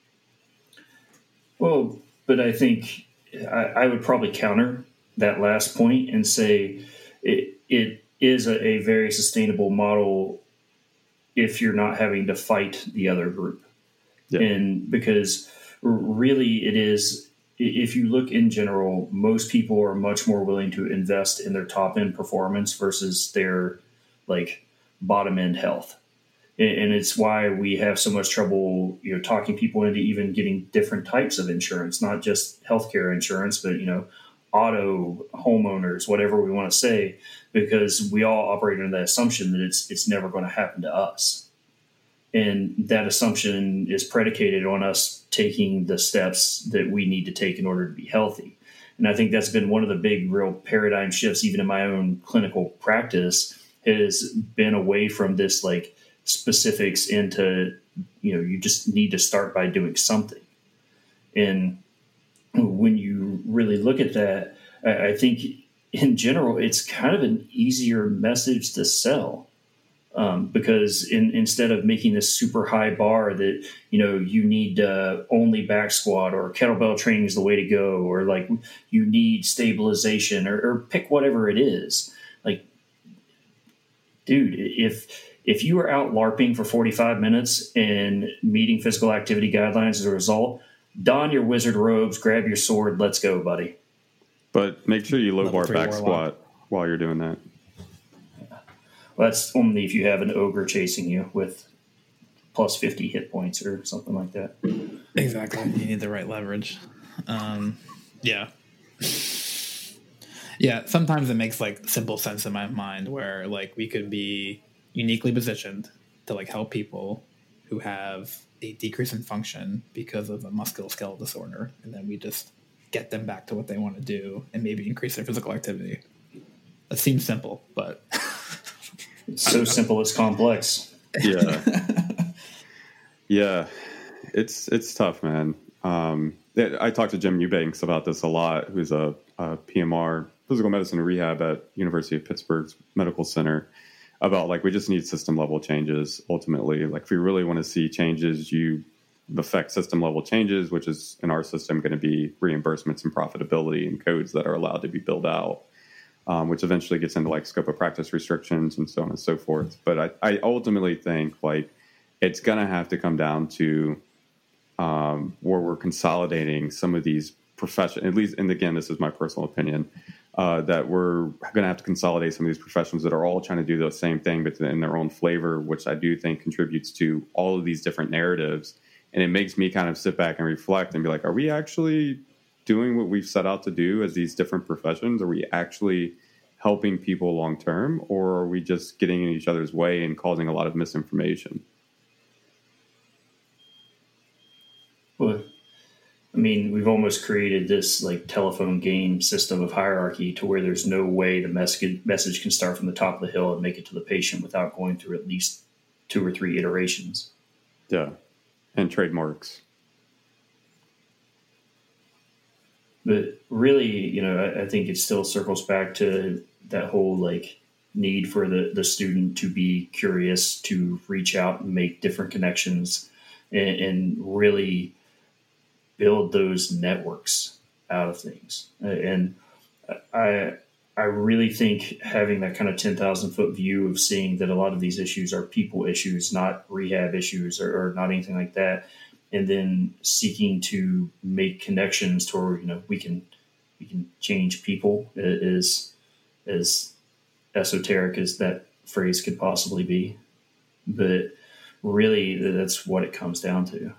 well, but I think I, I would probably counter that last point and say it it is a, a very sustainable model if you're not having to fight the other group. Yeah. And because really it is, if you look in general, most people are much more willing to invest in their top end performance versus their like bottom end health. And it's why we have so much trouble, you know, talking people into even getting different types of insurance, not just healthcare insurance, but, you know, auto, homeowners, whatever we want to say, because we all operate under that assumption that it's it's never going to happen to us. And that assumption is predicated on us taking the steps that we need to take in order to be healthy. And I think that's been one of the big real paradigm shifts, even in my own clinical practice, has been away from this like specifics into, you know, you just need to start by doing something. And when you really look at that, I think in general, it's kind of an easier message to sell. Um, because in, instead of making this super high bar that, you know, you need uh, only back squat or kettlebell training is the way to go, or like you need stabilization, or, or pick whatever it is. Like, dude, if if you are out LARPing for forty-five minutes and meeting physical activity guidelines as a result, don your wizard robes, grab your sword, let's go, buddy. But make sure you low bar back squat while you're doing that. Well, that's only if you have an ogre chasing you with plus fifty hit points or something like that. Exactly. You need the right leverage. Um, yeah. Yeah, sometimes it makes like simple sense in my mind where like we could be uniquely positioned to like help people who have a decrease in function because of a musculoskeletal disorder, and then we just get them back to what they want to do and maybe increase their physical activity. That seems simple, but it's so simple it's complex. Yeah. Yeah. It's it's tough, man. Um, I talked to Jim Eubanks about this a lot, who's a, a P M R, physical medicine and rehab at University of Pittsburgh's Medical Center, about like we just need system level changes ultimately. Like if we really want to see changes, you affect system level changes, which is in our system going to be reimbursements and profitability and codes that are allowed to be built out. Um, which eventually gets into like scope of practice restrictions and so on and so forth. But I, I ultimately think like it's going to have to come down to um, where we're consolidating some of these professions, at least, and again, this is my personal opinion, uh, that we're going to have to consolidate some of these professions that are all trying to do the same thing, but in their own flavor, which I do think contributes to all of these different narratives. And it makes me kind of sit back and reflect and be like, are we actually doing what we've set out to do as these different professions? Are we actually helping people long term, or are we just getting in each other's way and causing a lot of misinformation? Well, I mean, we've almost created this like telephone game system of hierarchy to where there's no way the message message can start from the top of the hill and make it to the patient without going through at least two or three iterations. Yeah. And trademarks. But really, you know, I, I think it still circles back to that whole like need for the, the student to be curious, to reach out and make different connections and, and really build those networks out of things. And I, I really think having that kind of ten thousand foot view of seeing that a lot of these issues are people issues, not rehab issues or, or not anything like that. And then seeking to make connections to where, you know, we can, we can change people is as esoteric as that phrase could possibly be. But really that's what it comes down to.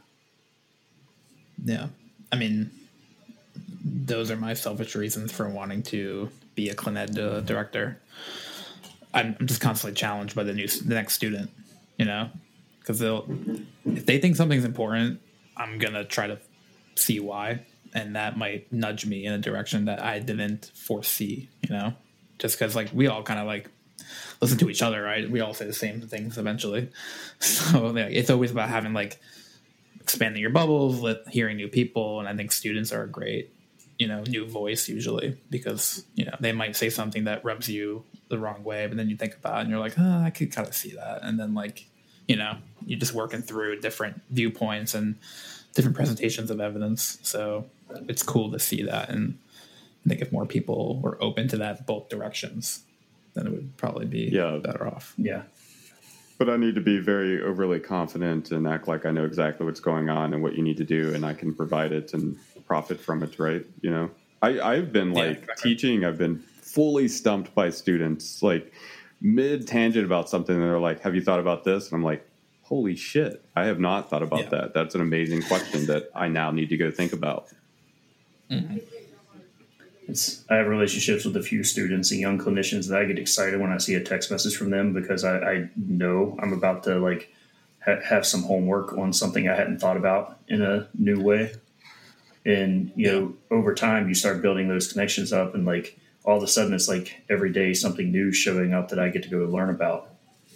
Yeah. I mean, those are my selfish reasons for wanting to be a ClinEd uh, director. I'm, I'm just constantly challenged by the new, the next student, you know, because they'll, if they think something's important, I'm going to try to see why. And that might nudge me in a direction that I didn't foresee, you know, just because like we all kind of like listen to each other, right? We all say the same things eventually. So like, it's always about having like expanding your bubbles, let, hearing new people. And I think students are a great, you know, new voice usually because, you know, they might say something that rubs you the wrong way, but then you think about it and you're like, oh, I could kind of see that. And then like, you know, you're just working through different viewpoints and different presentations of evidence. So it's cool to see that. And I think if more people were open to that both directions, then it would probably be yeah. better off. Yeah. But I need to be very overly confident and act like I know exactly what's going on and what you need to do, and I can provide it and profit from it, right? You know, I, I've been like yeah, exactly. teaching, I've been fully stumped by students, like mid tangent about something. And they're like, have you thought about this? And I'm like, holy shit, I have not thought about yeah. that. That's an amazing question that I now need to go think about. Mm-hmm. It's, I have relationships with a few students and young clinicians that I get excited when I see a text message from them because I, I know I'm about to like ha- have some homework on something I hadn't thought about in a new way. And, you know, over time you start building those connections up and like all of a sudden it's like every day something new showing up that I get to go learn about.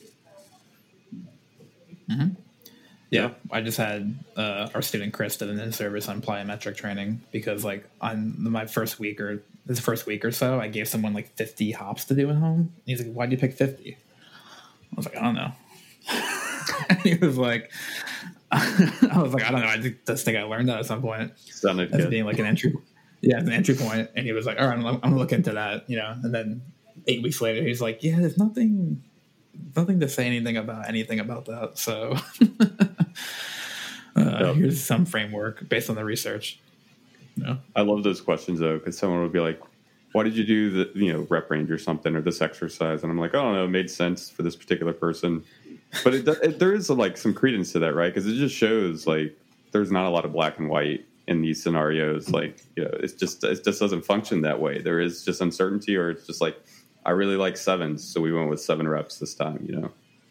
Mm-hmm. Yeah, I just had uh, our student Chris did an in-service on plyometric training because, like, on my first week or this first week or so, I gave someone like fifty hops to do at home. And he's like, "Why'd you pick fifty?" I was like, "I don't know." And he was like, "I was like, I don't know. I just think I learned that at some point Sounded as good. being like an entry, yeah, as an entry point." And he was like, "All right, I'm, I'm gonna look into that," you know. And then eight weeks later, he's like, "Yeah, there's nothing." Nothing to say anything about anything about that. So uh, yep. Here's some framework based on the research. No. I love those questions though, because someone would be like, why did you do the, you know, rep range or something or this exercise? And I'm like, I don't know, it made sense for this particular person. But it, it, there is like some credence to that, right? Because it just shows like there's not a lot of black and white in these scenarios. Like, you know, it's just, it just doesn't function that way. There is just uncertainty, or it's just like, I really like sevens, so we went with seven reps this time, you know.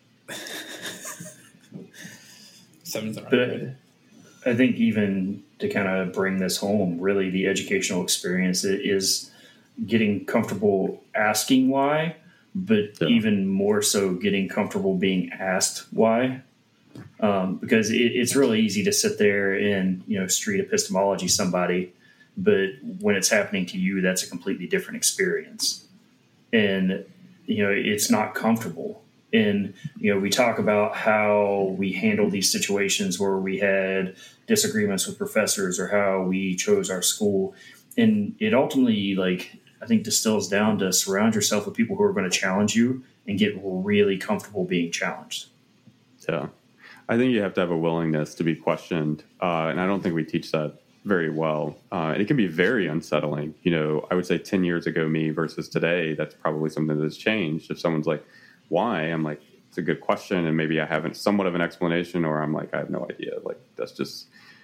Sevens are But good. I think even to kind of bring this home, really the educational experience is getting comfortable asking why, but Yeah. even more so getting comfortable being asked why. Um, because it, it's really easy to sit there and, you know, street epistemology somebody, but when it's happening to you, that's a completely different experience. And, you know, it's not comfortable. And, you know, we talk about how we handle these situations where we had disagreements with professors or how we chose our school. And it ultimately, like, I think distills down to surround yourself with people who are going to challenge you and get really comfortable being challenged. Yeah. I think you have to have a willingness to be questioned. Uh, and I don't think we teach that very well. Uh, and it can be very unsettling. You know, I would say ten years ago, me versus today, that's probably something that's changed. If someone's like, why? I'm like, it's a good question. And maybe I haven't somewhat of an explanation, or I'm like, I have no idea. Like, that's just,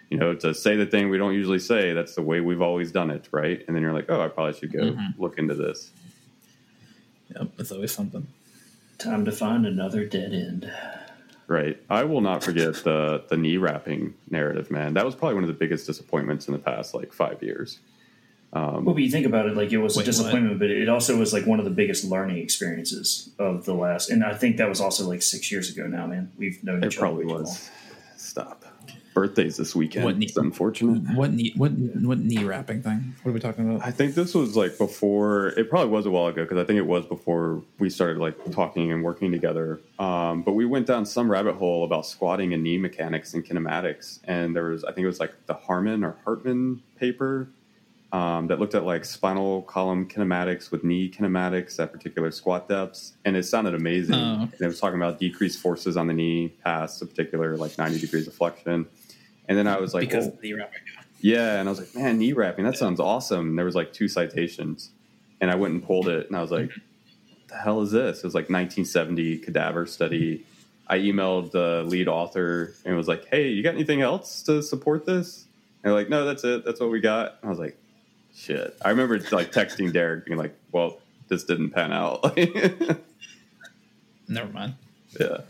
you know, to say the thing we don't usually say. That's the way we've always done it, right? And then you're like, oh, I probably should go mm-hmm. look into this. Yep, it's always something. Time to find another dead end. Right. I will not forget the the knee wrapping narrative, man. That was probably one of the biggest disappointments in the past like five years. Um, well, but you think about it, like it was wait, a disappointment, what? But it also was like one of the biggest learning experiences of the last. And I think that was also like six years ago now, man. We've known it each other. Probably was. Stop. Birthdays this weekend. What knee, it's unfortunate. What knee? What what knee wrapping thing? What are we talking about? I think this was like before. It probably was a while ago because I think it was before we started like talking and working together. Um, but we went down some rabbit hole about squatting and knee mechanics and kinematics, and there was I think it was like the Harmon or Hartman paper um, that looked at like spinal column kinematics with knee kinematics at particular squat depths, and it sounded amazing. Oh. And it was talking about decreased forces on the knee past a particular like ninety degrees of flexion. And then I was like, because well, of knee wrapping. Yeah, and I was like, man, knee wrapping, that sounds awesome. And there was like two citations, and I went and pulled it, and I was like, what the hell is this? It was like nineteen seventy cadaver study. I emailed the lead author and was like, hey, you got anything else to support this? And they're like, no, that's it. That's what we got. And I was like, shit. I remember like texting Derek being like, well, this didn't pan out. Never mind. Yeah.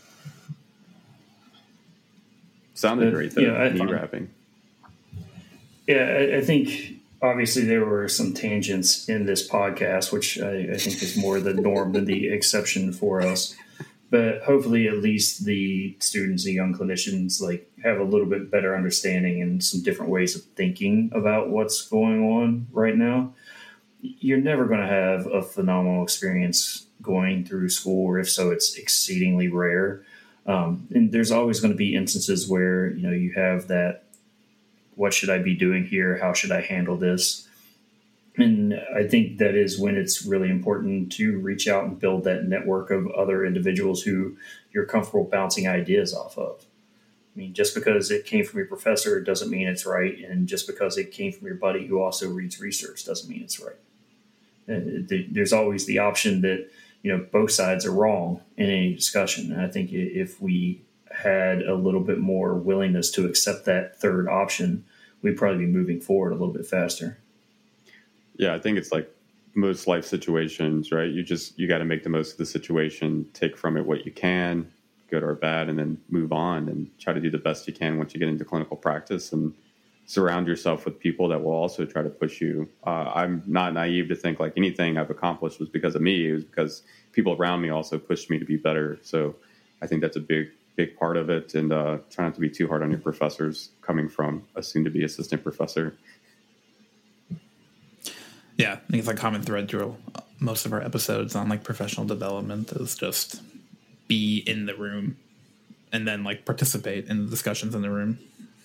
Sounded great, though, yeah, knee wrapping. Yeah, I, I think obviously there were some tangents in this podcast, which I, I think is more the norm than the exception for us. But hopefully at least the students and young clinicians like have a little bit better understanding and some different ways of thinking about what's going on right now. You're never going to have a phenomenal experience going through school, or if so, it's exceedingly rare. Um, and there's always going to be instances where, you know, you have that, what should I be doing here? How should I handle this? And I think that is when it's really important to reach out and build that network of other individuals who you're comfortable bouncing ideas off of. I mean, just because it came from your professor doesn't mean it's right. And just because it came from your buddy who also reads research doesn't mean it's right. And there's always the option that, you know, both sides are wrong in any discussion. And I think if we had a little bit more willingness to accept that third option, we'd probably be moving forward a little bit faster. Yeah, I think it's like most life situations, right? You just, you got to make the most of the situation, take from it what you can, good or bad, and then move on and try to do the best you can once you get into clinical practice, and surround yourself with people that will also try to push you. Uh, I'm not naive to think like anything I've accomplished was because of me. It was because people around me also pushed me to be better. So I think that's a big, big part of it. And uh, try not to be too hard on your professors coming from a soon-to-be assistant professor. Yeah, I think it's a common thread through most of our episodes on like professional development is just be in the room and then like participate in the discussions in the room.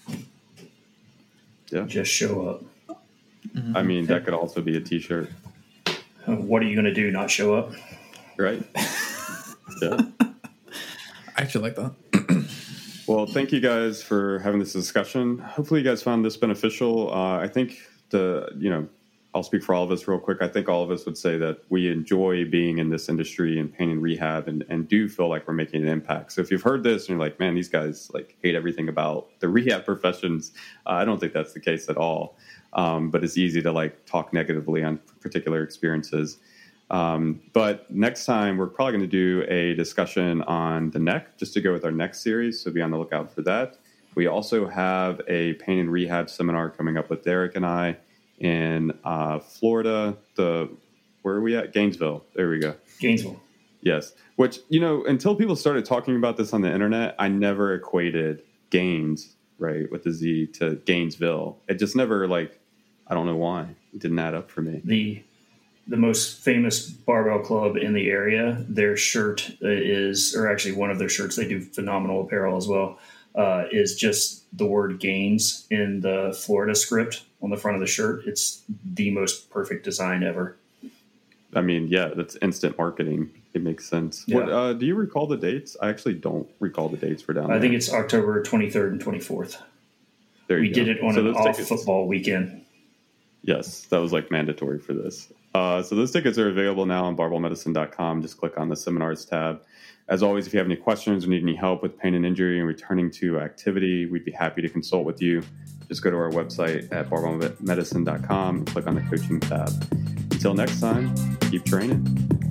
Yeah. Just show up. Mm-hmm. I mean, that could also be a t-shirt. What are you going to do? Not show up? Right. Yeah. I actually like that. Well, thank you guys for having this discussion. Hopefully you guys found this beneficial. Uh, I think the, you know, I'll speak for all of us real quick. I think all of us would say that we enjoy being in this industry and pain and rehab, and, and do feel like we're making an impact. So if you've heard this and you're like, man, these guys like hate everything about the rehab professions, uh, I don't think that's the case at all. Um, but it's easy to like talk negatively on particular experiences. Um, but next time we're probably going to do a discussion on the neck, just to go with our next series. So be on the lookout for that. We also have a pain and rehab seminar coming up with Derek and I in uh, Florida. The where are we at? Gainesville. There we go. Gainesville. Yes. Which, you know, until people started talking about this on the internet, I never equated Gaines, right, with the Z, to Gainesville. It just never, like, I don't know why. It didn't add up for me. The the most famous barbell club in the area, their shirt is, or actually one of their shirts, they do phenomenal apparel as well, uh, is just the word Gaines in the Florida script on the front of the shirt. It's the most perfect design ever. I mean, yeah, that's instant marketing. It makes sense. Yeah. What, uh, do you recall the dates? I actually don't recall the dates for down I there. I think it's October twenty-third and twenty-fourth. There you we go. did it on so an off tickets, football weekend. Yes, that was like mandatory for this. Uh, so those tickets are available now on barbell medicine dot com. Just click on the seminars tab. As always, if you have any questions or need any help with pain and injury and returning to activity, we'd be happy to consult with you. Just go to our website at barbell medicine dot com and click on the coaching tab. Until next time, keep training.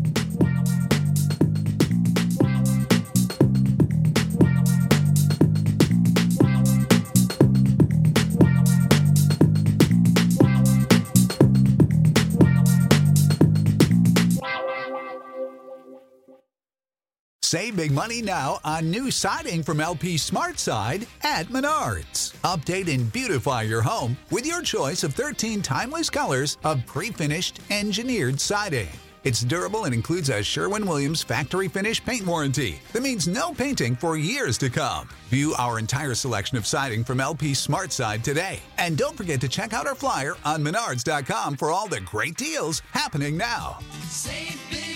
Save big money now on new siding from L P SmartSide at Menards. Update and beautify your home with your choice of thirteen timeless colors of pre-finished engineered siding. It's durable and includes a Sherwin-Williams factory finish paint warranty that means no painting for years to come. View our entire selection of siding from L P SmartSide today. And don't forget to check out our flyer on menards dot com for all the great deals happening now. Save big.